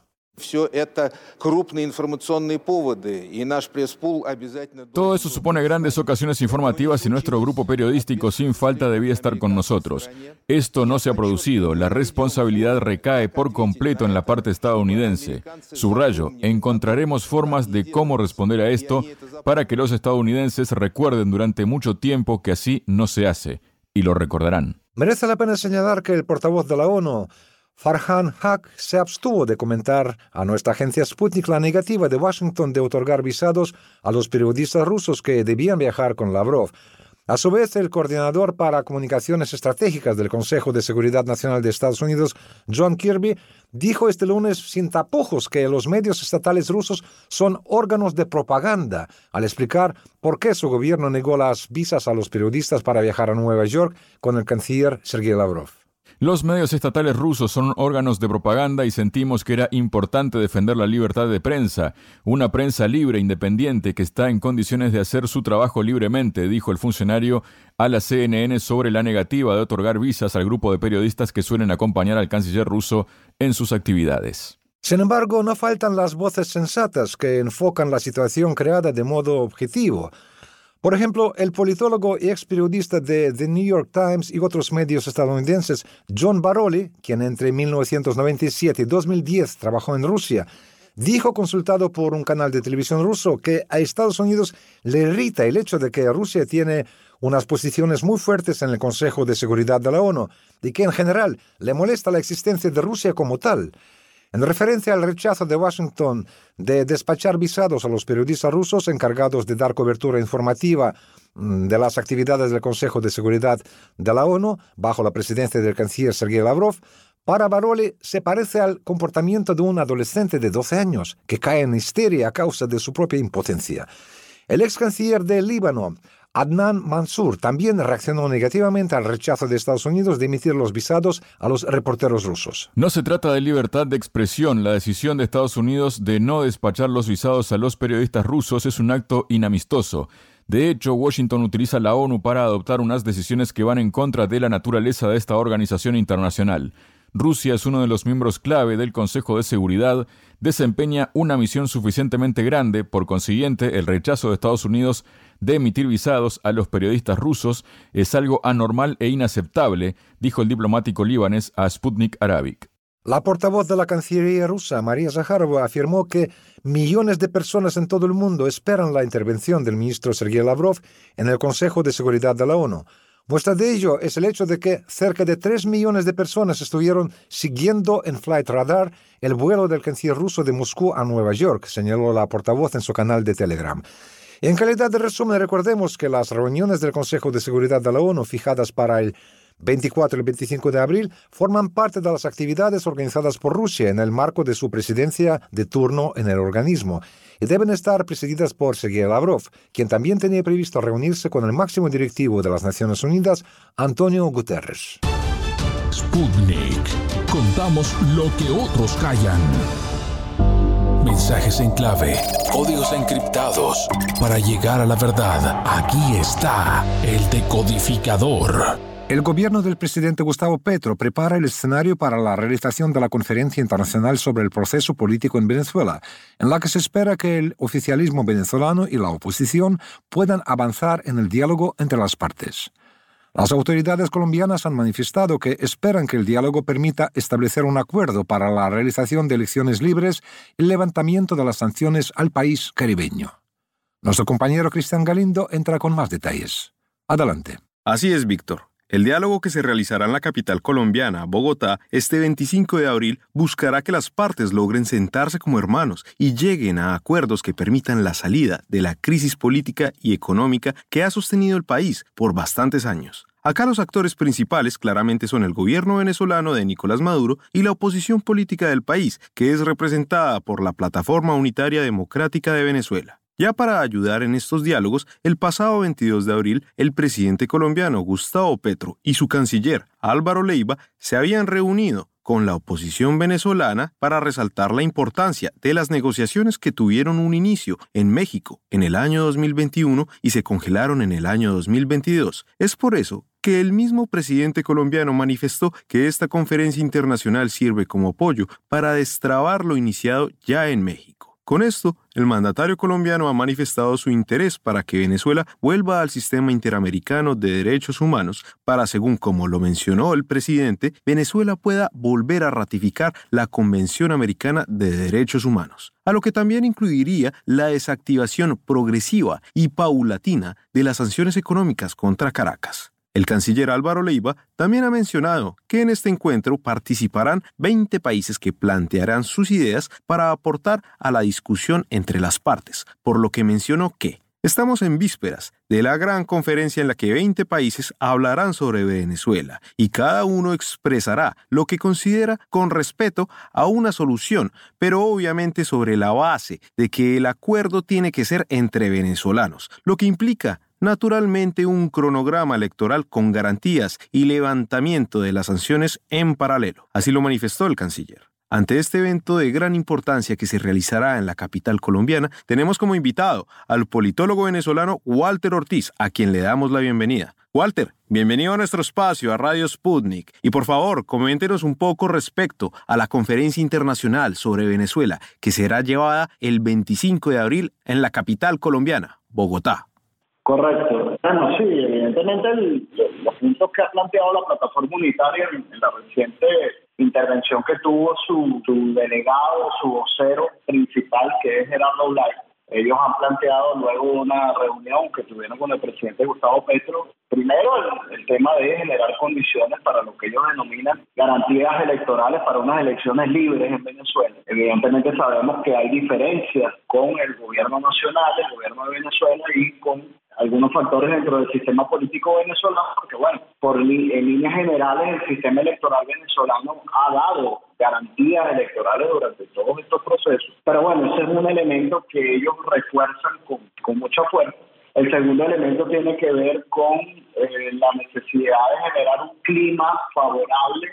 [SPEAKER 2] Todo eso supone grandes ocasiones informativas y nuestro grupo periodístico sin falta debía estar con nosotros. Esto no se ha producido. La responsabilidad recae por completo en la parte estadounidense. Subrayo, encontraremos formas de cómo responder a esto para que los estadounidenses recuerden durante mucho tiempo que así no se hace. Y lo recordarán.
[SPEAKER 3] Merece la pena señalar que el portavoz de la ONU, Farhan Haq, se abstuvo de comentar a nuestra agencia Sputnik la negativa de Washington de otorgar visados a los periodistas rusos que debían viajar con Lavrov. A su vez, el coordinador para comunicaciones estratégicas del Consejo de Seguridad Nacional de Estados Unidos, John Kirby, dijo este lunes sin tapujos que los medios estatales rusos son órganos de propaganda, al explicar por qué su gobierno negó las visas a los periodistas para viajar a Nueva York con el canciller Sergei Lavrov.
[SPEAKER 2] Los medios estatales rusos son órganos de propaganda y sentimos que era importante defender la libertad de prensa, una prensa libre e independiente que está en condiciones de hacer su trabajo libremente, dijo el funcionario a la CNN sobre la negativa de otorgar visas al grupo de periodistas que suelen acompañar al canciller ruso en sus actividades.
[SPEAKER 3] Sin embargo, no faltan las voces sensatas que enfocan la situación creada de modo objetivo. Por ejemplo, el politólogo y ex periodista de The New York Times y otros medios estadounidenses, John Baroli, quien entre 1997 y 2010 trabajó en Rusia, dijo, consultado por un canal de televisión ruso, que a Estados Unidos le irrita el hecho de que Rusia tiene unas posiciones muy fuertes en el Consejo de Seguridad de la ONU y que en general le molesta la existencia de Rusia como tal. En referencia al rechazo de Washington de despachar visados a los periodistas rusos encargados de dar cobertura informativa de las actividades del Consejo de Seguridad de la ONU, bajo la presidencia del canciller Sergei Lavrov, para Baroli se parece al comportamiento de un adolescente de 12 años que cae en histeria a causa de su propia impotencia. El ex canciller de Líbano, Adnan Mansour, también reaccionó negativamente al rechazo de Estados Unidos de emitir los visados a los reporteros rusos.
[SPEAKER 2] No se trata de libertad de expresión. La decisión de Estados Unidos de no despachar los visados a los periodistas rusos es un acto inamistoso. De hecho, Washington utiliza la ONU para adoptar unas decisiones que van en contra de la naturaleza de esta organización internacional. Rusia es uno de los miembros clave del Consejo de Seguridad, desempeña una misión suficientemente grande, por consiguiente, el rechazo de Estados Unidos de emitir visados a los periodistas rusos es algo anormal e inaceptable, dijo el diplomático libanés a Sputnik Arabic.
[SPEAKER 3] La portavoz de la Cancillería rusa, María Zakharova, afirmó que millones de personas en todo el mundo esperan la intervención del ministro Sergei Lavrov en el Consejo de Seguridad de la ONU. Muestra de ello es el hecho de que cerca de 3 millones de personas estuvieron siguiendo en Flight Radar el vuelo del canciller ruso de Moscú a Nueva York, señaló la portavoz en su canal de Telegram. En calidad de resumen, recordemos que las reuniones del Consejo de Seguridad de la ONU fijadas para el 24 y el 25 de abril forman parte de las actividades organizadas por Rusia en el marco de su presidencia de turno en el organismo y deben estar presididas por Sergei Lavrov, quien también tenía previsto reunirse con el máximo directivo de las Naciones Unidas, Antonio Guterres.
[SPEAKER 7] Sputnik. Contamos lo que otros callan. Mensajes en clave, códigos encriptados. Para llegar a la verdad, aquí está el decodificador.
[SPEAKER 3] El gobierno del presidente Gustavo Petro prepara el escenario para la realización de la Conferencia Internacional sobre el Proceso Político en Venezuela, en la que se espera que el oficialismo venezolano y la oposición puedan avanzar en el diálogo entre las partes. Las autoridades colombianas han manifestado que esperan que el diálogo permita establecer un acuerdo para la realización de elecciones libres y el levantamiento de las sanciones al país caribeño. Nuestro compañero Cristian Galindo entra con más detalles. Adelante.
[SPEAKER 9] Así es, Víctor. El diálogo que se realizará en la capital colombiana, Bogotá, este 25 de abril, buscará que las partes logren sentarse como hermanos y lleguen a acuerdos que permitan la salida de la crisis política y económica que ha sostenido el país por bastantes años. Acá los actores principales claramente son el gobierno venezolano de Nicolás Maduro y la oposición política del país, que es representada por la Plataforma Unitaria Democrática de Venezuela. Ya para ayudar en estos diálogos, el pasado 22 de abril, el presidente colombiano Gustavo Petro y su canciller Álvaro Leiva se habían reunido con la oposición venezolana para resaltar la importancia de las negociaciones que tuvieron un inicio en México en el año 2021 y se congelaron en el año 2022. Es por eso que el mismo presidente colombiano manifestó que esta conferencia internacional sirve como apoyo para destrabar lo iniciado ya en México. Con esto, el mandatario colombiano ha manifestado su interés para que Venezuela vuelva al sistema interamericano de derechos humanos para, según como lo mencionó el presidente, Venezuela pueda volver a ratificar la Convención Americana de Derechos Humanos, a lo que también incluiría la desactivación progresiva y paulatina de las sanciones económicas contra Caracas. El canciller Álvaro Leiva también ha mencionado que en este encuentro participarán 20 países que plantearán sus ideas para aportar a la discusión entre las partes, por lo que mencionó que estamos en vísperas de la gran conferencia en la que 20 países hablarán sobre Venezuela y cada uno expresará lo que considera con respeto a una solución, pero obviamente sobre la base de que el acuerdo tiene que ser entre venezolanos, lo que implica naturalmente un cronograma electoral con garantías y levantamiento de las sanciones en paralelo. Así lo manifestó el canciller. Ante este evento de gran importancia que se realizará en la capital colombiana, tenemos como invitado al politólogo venezolano Walter Ortiz, a quien le damos la bienvenida. Walter, bienvenido a nuestro espacio, a Radio Sputnik. Y por favor, coméntenos un poco respecto a la conferencia internacional sobre Venezuela, que será llevada el 25 de abril en la capital colombiana, Bogotá.
[SPEAKER 10] Correcto. Bueno, sí, evidentemente los puntos que ha planteado la plataforma unitaria en la reciente intervención que tuvo su delegado, su vocero principal, que es Gerardo Blay. Ellos han planteado luego una reunión que tuvieron con el presidente Gustavo Petro, primero el tema de generar condiciones para lo que ellos denominan garantías electorales para unas elecciones libres en Venezuela. Evidentemente sabemos que hay diferencias con el gobierno nacional, el gobierno de Venezuela y con algunos factores dentro del sistema político venezolano, porque bueno, en líneas generales el sistema electoral venezolano ha dado garantías electorales durante todos estos procesos, pero bueno, ese es un elemento que ellos refuerzan con mucha fuerza. El segundo elemento tiene que ver con la necesidad de generar un clima favorable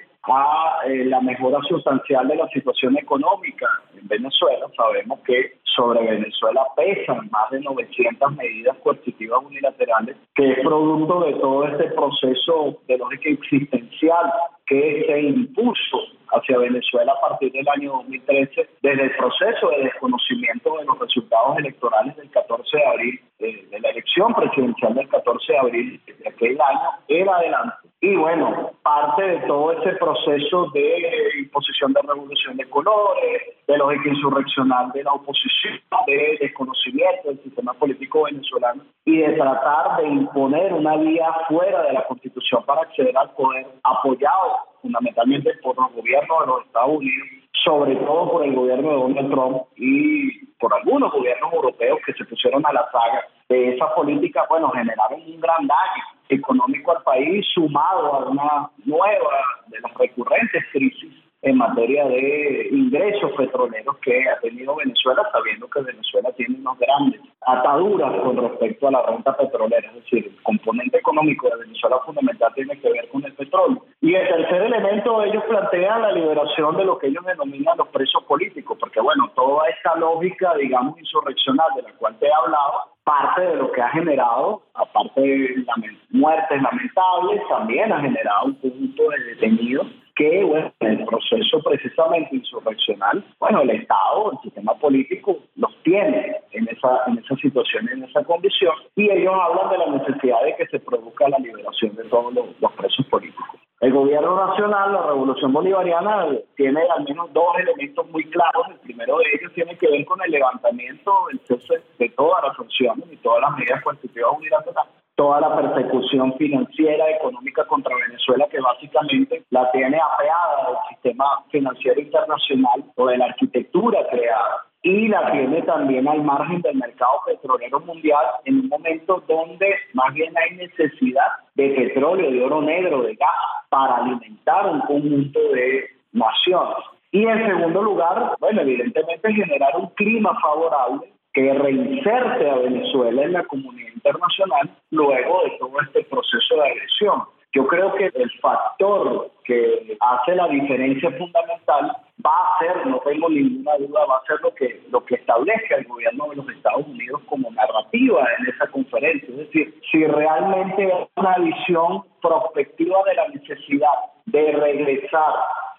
[SPEAKER 10] a la mejora sustancial de la situación económica en Venezuela. Sabemos que sobre Venezuela pesan más de 900 medidas coercitivas unilaterales, que es producto de todo este proceso de lógica existencial que se impuso hacia Venezuela a partir del año 2013, desde el proceso de desconocimiento de los resultados electorales del 14 de abril, de la elección presidencial del 14 de abril de aquel año en adelante. Y bueno, parte de todo ese proceso de imposición de revolución de colores, de lógica insurreccional de la oposición, de desconocimiento del sistema político venezolano y de tratar de imponer una vía fuera de la Constitución para acceder al poder, apoyado fundamentalmente por los gobiernos de los Estados Unidos, sobre todo por el gobierno de Donald Trump y por algunos gobiernos europeos que se pusieron a la saga de esa política. Bueno, generaron un gran daño económico al país, sumado a una nueva de las recurrentes crisis en materia de ingresos petroleros que ha tenido Venezuela, sabiendo que Venezuela tiene unas grandes ataduras con respecto a la renta petrolera. Es decir, el componente económico de Venezuela fundamental tiene que ver con el petróleo. Y el tercer elemento, ellos plantean la liberación de lo que ellos denominan los presos políticos, porque bueno, toda esta lógica, digamos, insurreccional de la cual te he hablado, parte de lo que ha generado, aparte de muertes lamentables, también ha generado un conjunto de detenidos que, bueno, en el proceso precisamente insurreccional, bueno, el Estado, el sistema político, los tiene en esa situación, en esa condición, y ellos hablan de la necesidad de que se produzca la liberación de todos los presos políticos. El gobierno nacional, la Revolución Bolivariana, tiene al menos dos elementos muy claros. El primero de ellos tiene que ver con el levantamiento del cese de todas las sanciones y todas las medidas coercitivas unilaterales, toda la persecución financiera, económica contra Venezuela, que básicamente la tiene apeada del sistema financiero internacional o de la arquitectura creada, y la tiene también al margen del mercado petrolero mundial en un momento donde más bien hay necesidad de petróleo, de oro negro, de gas, para alimentar un conjunto de naciones. Y en segundo lugar, bueno, evidentemente generar un clima favorable que reinserte a Venezuela en la comunidad internacional luego de todo este proceso de agresión. Yo creo que el factor que hace la diferencia fundamental va a ser, no tengo ninguna duda, va a ser lo que establezca el gobierno de los Estados Unidos como narrativa en esa conferencia. Es decir, si realmente hay una visión prospectiva de la necesidad de regresar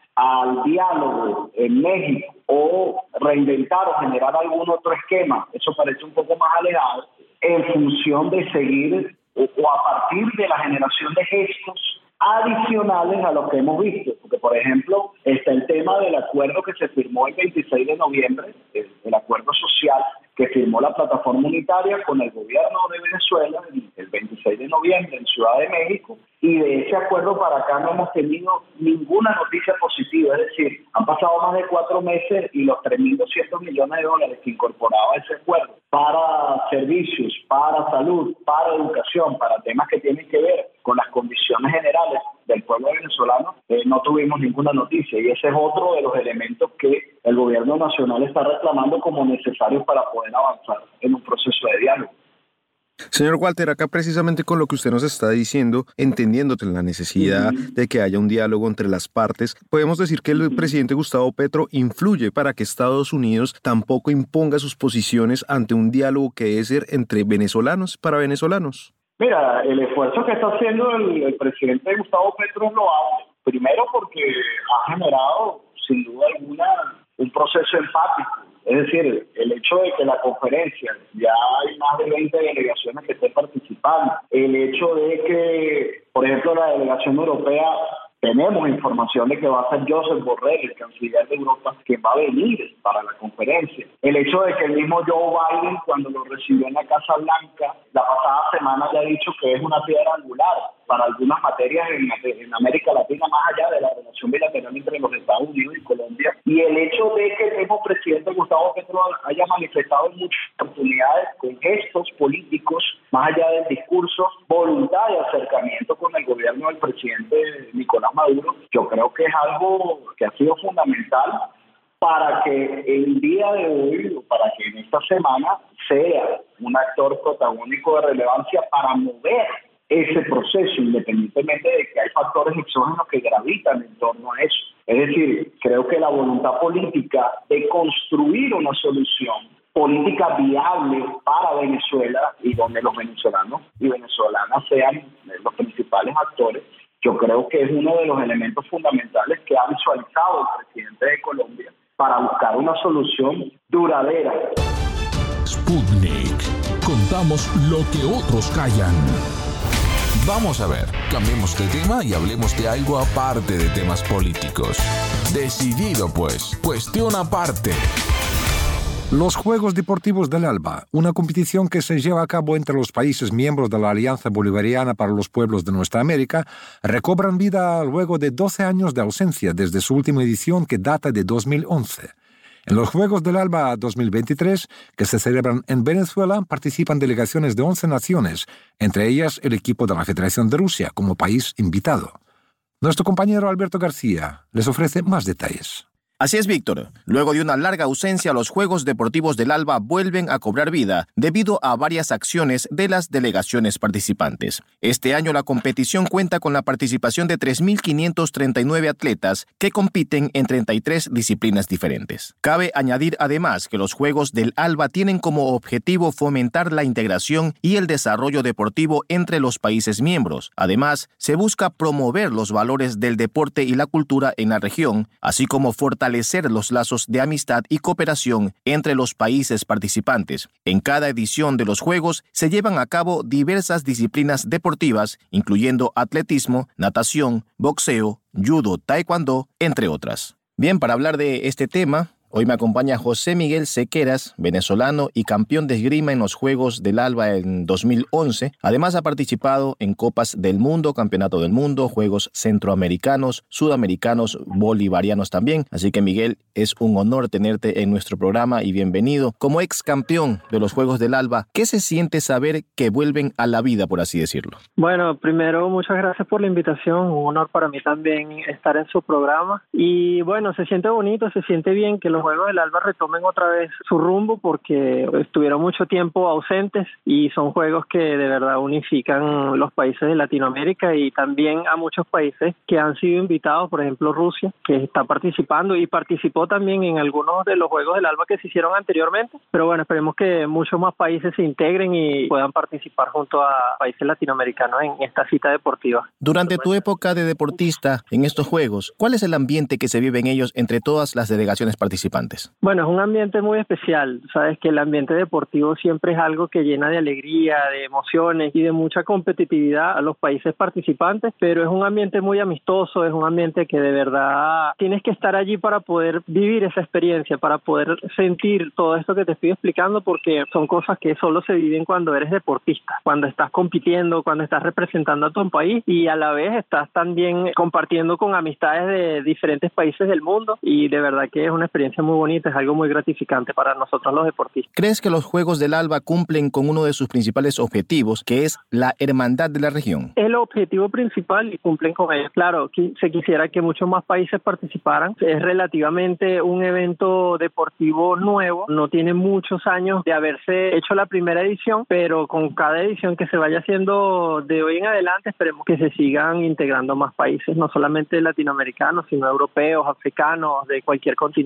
[SPEAKER 10] al diálogo en México o reinventar o generar algún otro esquema, eso parece un poco más alejado, en función de seguir o a partir de la generación de gestos adicionales a lo que hemos visto. Porque, por ejemplo, está el tema del acuerdo que se firmó el 26 de noviembre, el acuerdo social que firmó la plataforma unitaria con el gobierno de Venezuela el 26 de noviembre en Ciudad de México, y de ese acuerdo para acá no hemos tenido ninguna noticia positiva. Es decir, han pasado más de 4 meses y los 3.200 millones de dólares que incorporaba ese acuerdo para servicios, para salud, para educación, para temas que tienen que ver con las condiciones generales del pueblo venezolano, no tuvimos ninguna noticia, y ese es otro de los elementos que el gobierno nacional está reclamando como necesarios para poder avanzar en un proceso de diálogo.
[SPEAKER 9] Señor Walter, acá precisamente con lo que usted nos está diciendo, entendiendo la necesidad de que haya un diálogo entre las partes, podemos decir que el presidente Gustavo Petro influye para que Estados Unidos tampoco imponga sus posiciones ante un diálogo que debe ser entre venezolanos para venezolanos.
[SPEAKER 10] Mira, el esfuerzo que está haciendo el presidente Gustavo Petro lo hace, primero porque ha generado, sin duda alguna, un proceso empático Es decir, el hecho de que la conferencia, ya hay más de 20 delegaciones que estén participando, el hecho de que, por ejemplo, la delegación europea, tenemos información de que va a ser Josep Borrell, el canciller de Europa, que va a venir para la conferencia. El hecho de que el mismo Joe Biden, cuando lo recibió en la Casa Blanca, la pasada semana ya ha dicho que es una piedra angular para algunas materias en América Latina, más allá de la relación bilateral entre los Estados Unidos y Colombia. Y el hecho de que el mismo presidente Gustavo Petro haya manifestado en muchas oportunidades con gestos políticos, más allá del discurso, voluntad de acercamiento con el gobierno del presidente Nicolás Maduro, yo creo que es algo que ha sido fundamental para que el día de hoy, o para que en esta semana, sea un actor protagónico de relevancia para mover ese proceso, independientemente de que hay factores exógenos que gravitan en torno a eso. Es decir, creo que la voluntad política de construir una solución política viable para Venezuela y donde los venezolanos y venezolanas sean los principales actores, yo creo que es uno de los elementos fundamentales que ha visualizado el presidente de Colombia para buscar una solución duradera.
[SPEAKER 7] Sputnik. Contamos lo que otros callan.
[SPEAKER 11] Vamos a ver, cambiemos de tema y hablemos de algo aparte de temas políticos. Decidido pues, cuestión aparte.
[SPEAKER 3] Los Juegos Deportivos del Alba, una competición que se lleva a cabo entre los países miembros de la Alianza Bolivariana para los Pueblos de Nuestra América, recobran vida luego de 12 años de ausencia desde su última edición que data de 2011. En los Juegos del Alba 2023, que se celebran en Venezuela, participan delegaciones de 11 naciones, entre ellas el equipo de la Federación de Rusia como país invitado. Nuestro compañero Alberto García les ofrece más detalles.
[SPEAKER 12] Así es, Víctor. Luego de una larga ausencia, los Juegos Deportivos del Alba vuelven a cobrar vida debido a varias acciones de las delegaciones participantes. Este año la competición cuenta con la participación de 3.539 atletas que compiten en 33 disciplinas diferentes. Cabe añadir además que los Juegos del Alba tienen como objetivo fomentar la integración y el desarrollo deportivo entre los países miembros. Además, se busca promover los valores del deporte y la cultura en la región, así como fortalecer los lazos de amistad y cooperación entre los países participantes. En cada edición de los Juegos se llevan a cabo diversas disciplinas deportivas, incluyendo atletismo, natación, boxeo, judo, taekwondo, entre otras. Bien, para hablar de este tema, hoy me acompaña José Miguel Sequeras, venezolano y campeón de esgrima en los Juegos del Alba en 2011. Además ha participado en Copas del Mundo, Campeonato del Mundo, Juegos Centroamericanos, Sudamericanos, Bolivarianos también. Así que Miguel, es un honor tenerte en nuestro programa y bienvenido. Como ex campeón de los Juegos del Alba, ¿qué se siente saber que vuelven a la vida, por así decirlo?
[SPEAKER 13] Bueno, primero muchas gracias por la invitación. Un honor para mí también estar en su programa. Y bueno, se siente bonito, se siente bien que los Juegos del Alba retomen otra vez su rumbo porque estuvieron mucho tiempo ausentes y son juegos que de verdad unifican los países de Latinoamérica y también a muchos países que han sido invitados, por ejemplo Rusia, que está participando y participó también en algunos de los Juegos del Alba que se hicieron anteriormente, pero bueno, esperemos que muchos más países se integren y puedan participar junto a países latinoamericanos en esta cita deportiva.
[SPEAKER 12] Durante tu época de deportista en estos Juegos, ¿cuál es el ambiente que se vive en ellos entre todas las delegaciones participantes?
[SPEAKER 13] Bueno, es un ambiente muy especial. Sabes que el ambiente deportivo siempre es algo que llena de alegría, de emociones y de mucha competitividad a los países participantes, pero es un ambiente muy amistoso, es un ambiente que de verdad tienes que estar allí para poder vivir esa experiencia, para poder sentir todo esto que te estoy explicando, porque son cosas que solo se viven cuando eres deportista, cuando estás compitiendo, cuando estás representando a tu país y a la vez estás también compartiendo con amistades de diferentes países del mundo y de verdad que es una experiencia muy bonita, es algo muy gratificante para nosotros los deportistas.
[SPEAKER 12] ¿Crees que los Juegos del Alba cumplen con uno de sus principales objetivos, que es la hermandad de la región?
[SPEAKER 13] Es el objetivo principal y cumplen con ello. Claro, se quisiera que muchos más países participaran. Es relativamente un evento deportivo nuevo, no tiene muchos años de haberse hecho la primera edición, pero con cada edición que se vaya haciendo de hoy en adelante, esperemos que se sigan integrando más países, no solamente latinoamericanos, sino europeos, africanos, de cualquier continente del mundo.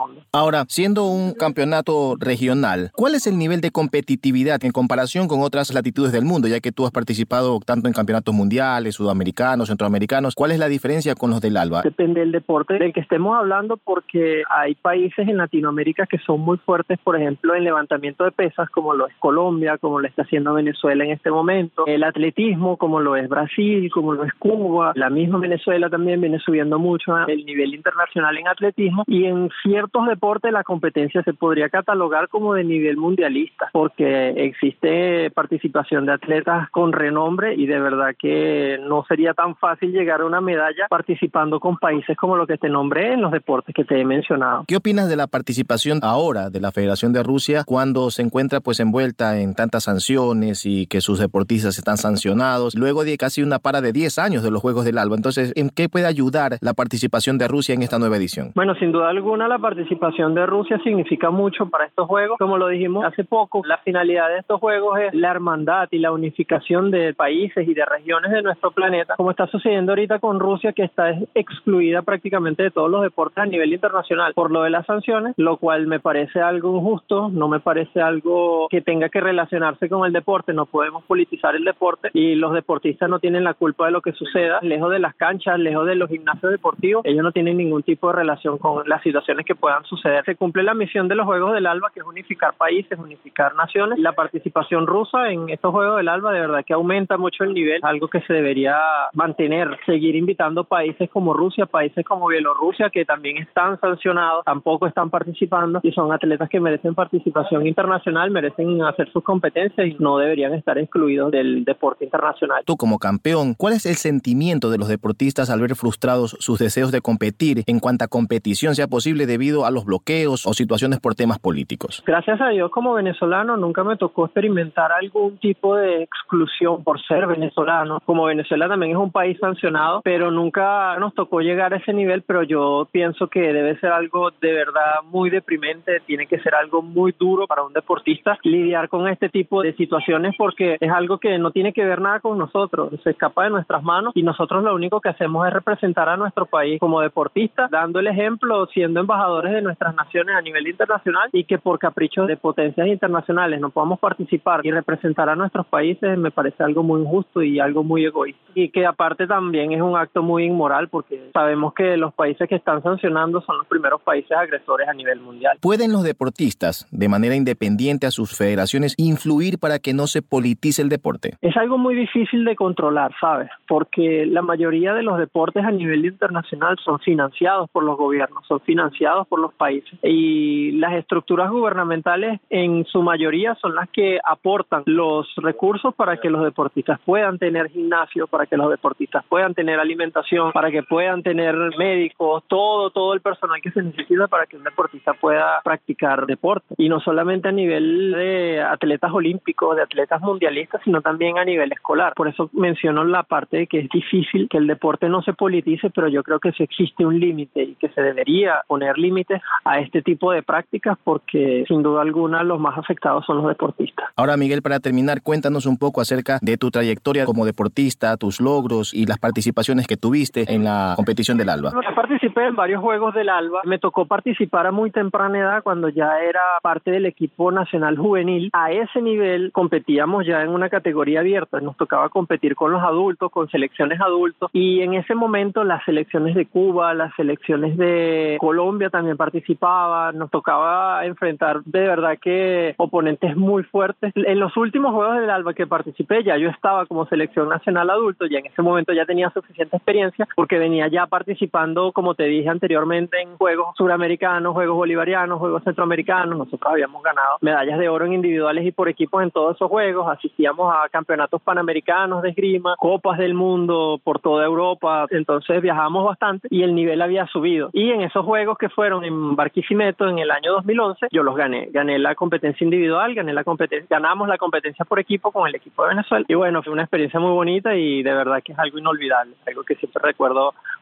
[SPEAKER 13] mundo.
[SPEAKER 12] Ahora, siendo un campeonato regional, ¿cuál es el nivel de competitividad en comparación con otras latitudes del mundo? Ya que tú has participado tanto en campeonatos mundiales, sudamericanos, centroamericanos, ¿cuál es la diferencia con los del ALBA?
[SPEAKER 13] Depende del deporte del que estemos hablando, porque hay países en Latinoamérica que son muy fuertes, por ejemplo, en levantamiento de pesas, como lo es Colombia, como lo está haciendo Venezuela en este momento, el atletismo, como lo es Brasil, como lo es Cuba, la misma Venezuela también viene subiendo mucho el nivel internacional en atletismo, y en ciertos deportes la competencia se podría catalogar como de nivel mundialista, porque existe participación de atletas con renombre y de verdad que no sería tan fácil llegar a una medalla participando con países como lo que te nombré en los deportes que te he mencionado.
[SPEAKER 12] ¿Qué opinas de la participación ahora de la Federación de Rusia cuando se encuentra pues envuelta en tantas sanciones y que sus deportistas están sancionados luego de casi una para de 10 años de los Juegos del ALBA? Entonces, ¿en qué puede ayudar la participación de Rusia en esta nueva edición?
[SPEAKER 13] Bueno, sin duda alguna la participación de Rusia significa mucho para estos Juegos. Como lo dijimos hace poco, la finalidad de estos Juegos es la hermandad y la unificación de países y de regiones de nuestro planeta, como está sucediendo ahorita con Rusia, que está excluida prácticamente de todos los deportes a nivel internacional por lo de las sanciones, lo cual me parece algo injusto, no me parece algo que tenga que relacionarse con el deporte. No podemos politizar el deporte y los deportistas no tienen la culpa de lo que suceda lejos de las canchas, lejos de los gimnasios deportivos. Ellos no tienen ningún tipo de relación con las situaciones que puedan suceder. Se cumple la misión de los Juegos del ALBA, que es unificar países, unificar naciones. La participación rusa en estos Juegos del ALBA de verdad que aumenta mucho el nivel, algo que se debería mantener, seguir invitando países como Rusia, países como Bielorrusia, que también están sancionados, tampoco están participando y son atletas que merecen participación internacional, merecen hacer sus competencias y no deberían estar excluidos del deporte internacional.
[SPEAKER 12] Tú como campeón, ¿cuál es el sentimiento de los deportistas al ver frustrados sus deseos de competir en cuanta competición sea posible debido a los bloqueos o situaciones por temas políticos?
[SPEAKER 13] Gracias a Dios, como venezolano nunca me tocó experimentar algún tipo de exclusión por ser venezolano. Como Venezuela también es un país sancionado, pero nunca nos tocó llegar a ese nivel, pero yo pienso que debe ser algo de verdad muy deprimente, tiene que ser algo muy duro para un deportista lidiar con este tipo de situaciones, porque es algo que no tiene que ver nada con nosotros, se escapa de nuestras manos y nosotros lo único que hacemos es representar a nuestro país como deportistas, dando el ejemplo, siendo embajadores de nuestras naciones a nivel internacional, y que por caprichos de potencias internacionales no podamos participar y representar a nuestros países me parece algo muy injusto y algo muy egoísta, y que aparte también es un acto muy inmoral, porque sabemos que los países que están sancionando son los primeros países agresores a nivel mundial.
[SPEAKER 12] ¿Pueden los deportistas, de manera independiente a sus federaciones, influir para que no se politice el deporte?
[SPEAKER 13] Es algo muy difícil de controlar, ¿sabes? Porque la mayoría de los deportes a nivel internacional son financiados por los gobiernos, son financiados por los países, y las estructuras gubernamentales en su mayoría son las que aportan los recursos para que los deportistas puedan tener gimnasio, para que los deportistas puedan tener alimentación, para que puedan tener médicos, todo el personal que se necesita para que un deportista pueda practicar deporte. Y no solamente a nivel de atletas olímpicos, de atletas mundialistas, sino también a nivel escolar. Por eso menciono la parte de que es difícil que el deporte no se politice, pero yo creo que sí existe un límite y que se debería poner límites a este tipo de prácticas, porque sin duda alguna los más afectados son los deportistas.
[SPEAKER 12] Ahora, Miguel, para terminar, cuéntanos un poco acerca de tu trayectoria como deportista, tus logros y las participaciones que tuviste en la competición del ALBA.
[SPEAKER 13] Yo participé en varios Juegos del ALBA. Me tocó participar a muy temprana edad, cuando ya era parte del equipo nacional juvenil. A ese nivel competíamos ya en una categoría abierta. Nos tocaba competir con los adultos, con selecciones adultos, y en ese momento las selecciones de Cuba, las selecciones de Colombia también participaban. Nos tocaba enfrentar de verdad que oponentes muy fuertes. En los últimos Juegos del ALBA que participé, ya yo estaba como selección nacional adulto, y en ese momento ya tenía suficiente experiencia porque venía ya participando, como te dije anteriormente, en Juegos Suramericanos, Juegos Bolivarianos, Juegos Centroamericanos. Nosotros habíamos ganado medallas de oro en individuales y por equipos en todos esos juegos. Asistíamos a campeonatos panamericanos de esgrima, copas del mundo por toda Europa. Entonces viajábamos bastante y el nivel había subido. Y en esos juegos que fueron en Barquisimeto en el año 2011, yo los gané. Gané la competencia individual, ganamos la competencia por equipo con el equipo de Venezuela. Y bueno, fue una experiencia muy bonita y de verdad que es algo inolvidable, algo que siempre recuerdo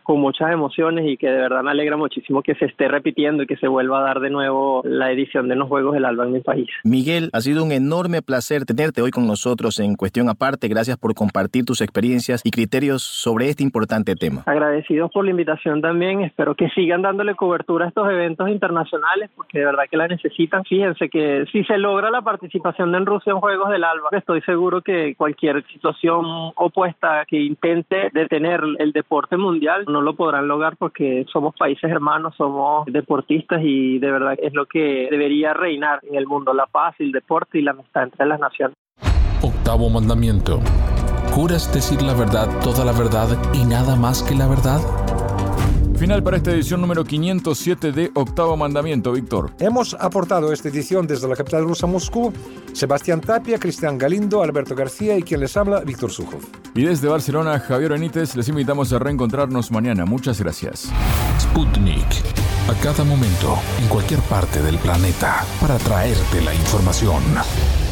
[SPEAKER 13] con muchas emociones y que de verdad me alegra muchísimo que se esté repitiendo y que se vuelva a dar de nuevo la edición de los Juegos del Alba en mi país.
[SPEAKER 12] Miguel, ha sido un enorme placer tenerte hoy con nosotros en Cuestión Aparte. Gracias por compartir tus experiencias y criterios sobre este importante tema.
[SPEAKER 13] Agradecidos por la invitación también. Espero que sigan dándole cobertura a estos eventos internacionales porque de verdad que la necesitan. Fíjense que si se logra la participación en Rusia en Juegos del Alba, estoy seguro que cualquier situación opuesta que intente detener el deporte mundial no lo podrán lograr porque somos países hermanos, somos deportistas y de verdad es lo que debería reinar en el mundo, la paz, el deporte y la amistad entre las naciones.
[SPEAKER 7] Octavo mandamiento. ¿Juras decir la verdad, toda la verdad y nada más que la verdad?
[SPEAKER 2] Final para esta edición número 507 de Octavo Mandamiento, Víctor.
[SPEAKER 3] Hemos aportado esta edición desde la capital rusa, Moscú, Sebastián Tapia, Cristian Galindo, Alberto García y quien les habla, Víctor Sukhov.
[SPEAKER 2] Y desde Barcelona, Javier Benítez, les invitamos a reencontrarnos mañana. Muchas gracias.
[SPEAKER 7] Sputnik. A cada momento, en cualquier parte del planeta, para traerte la información.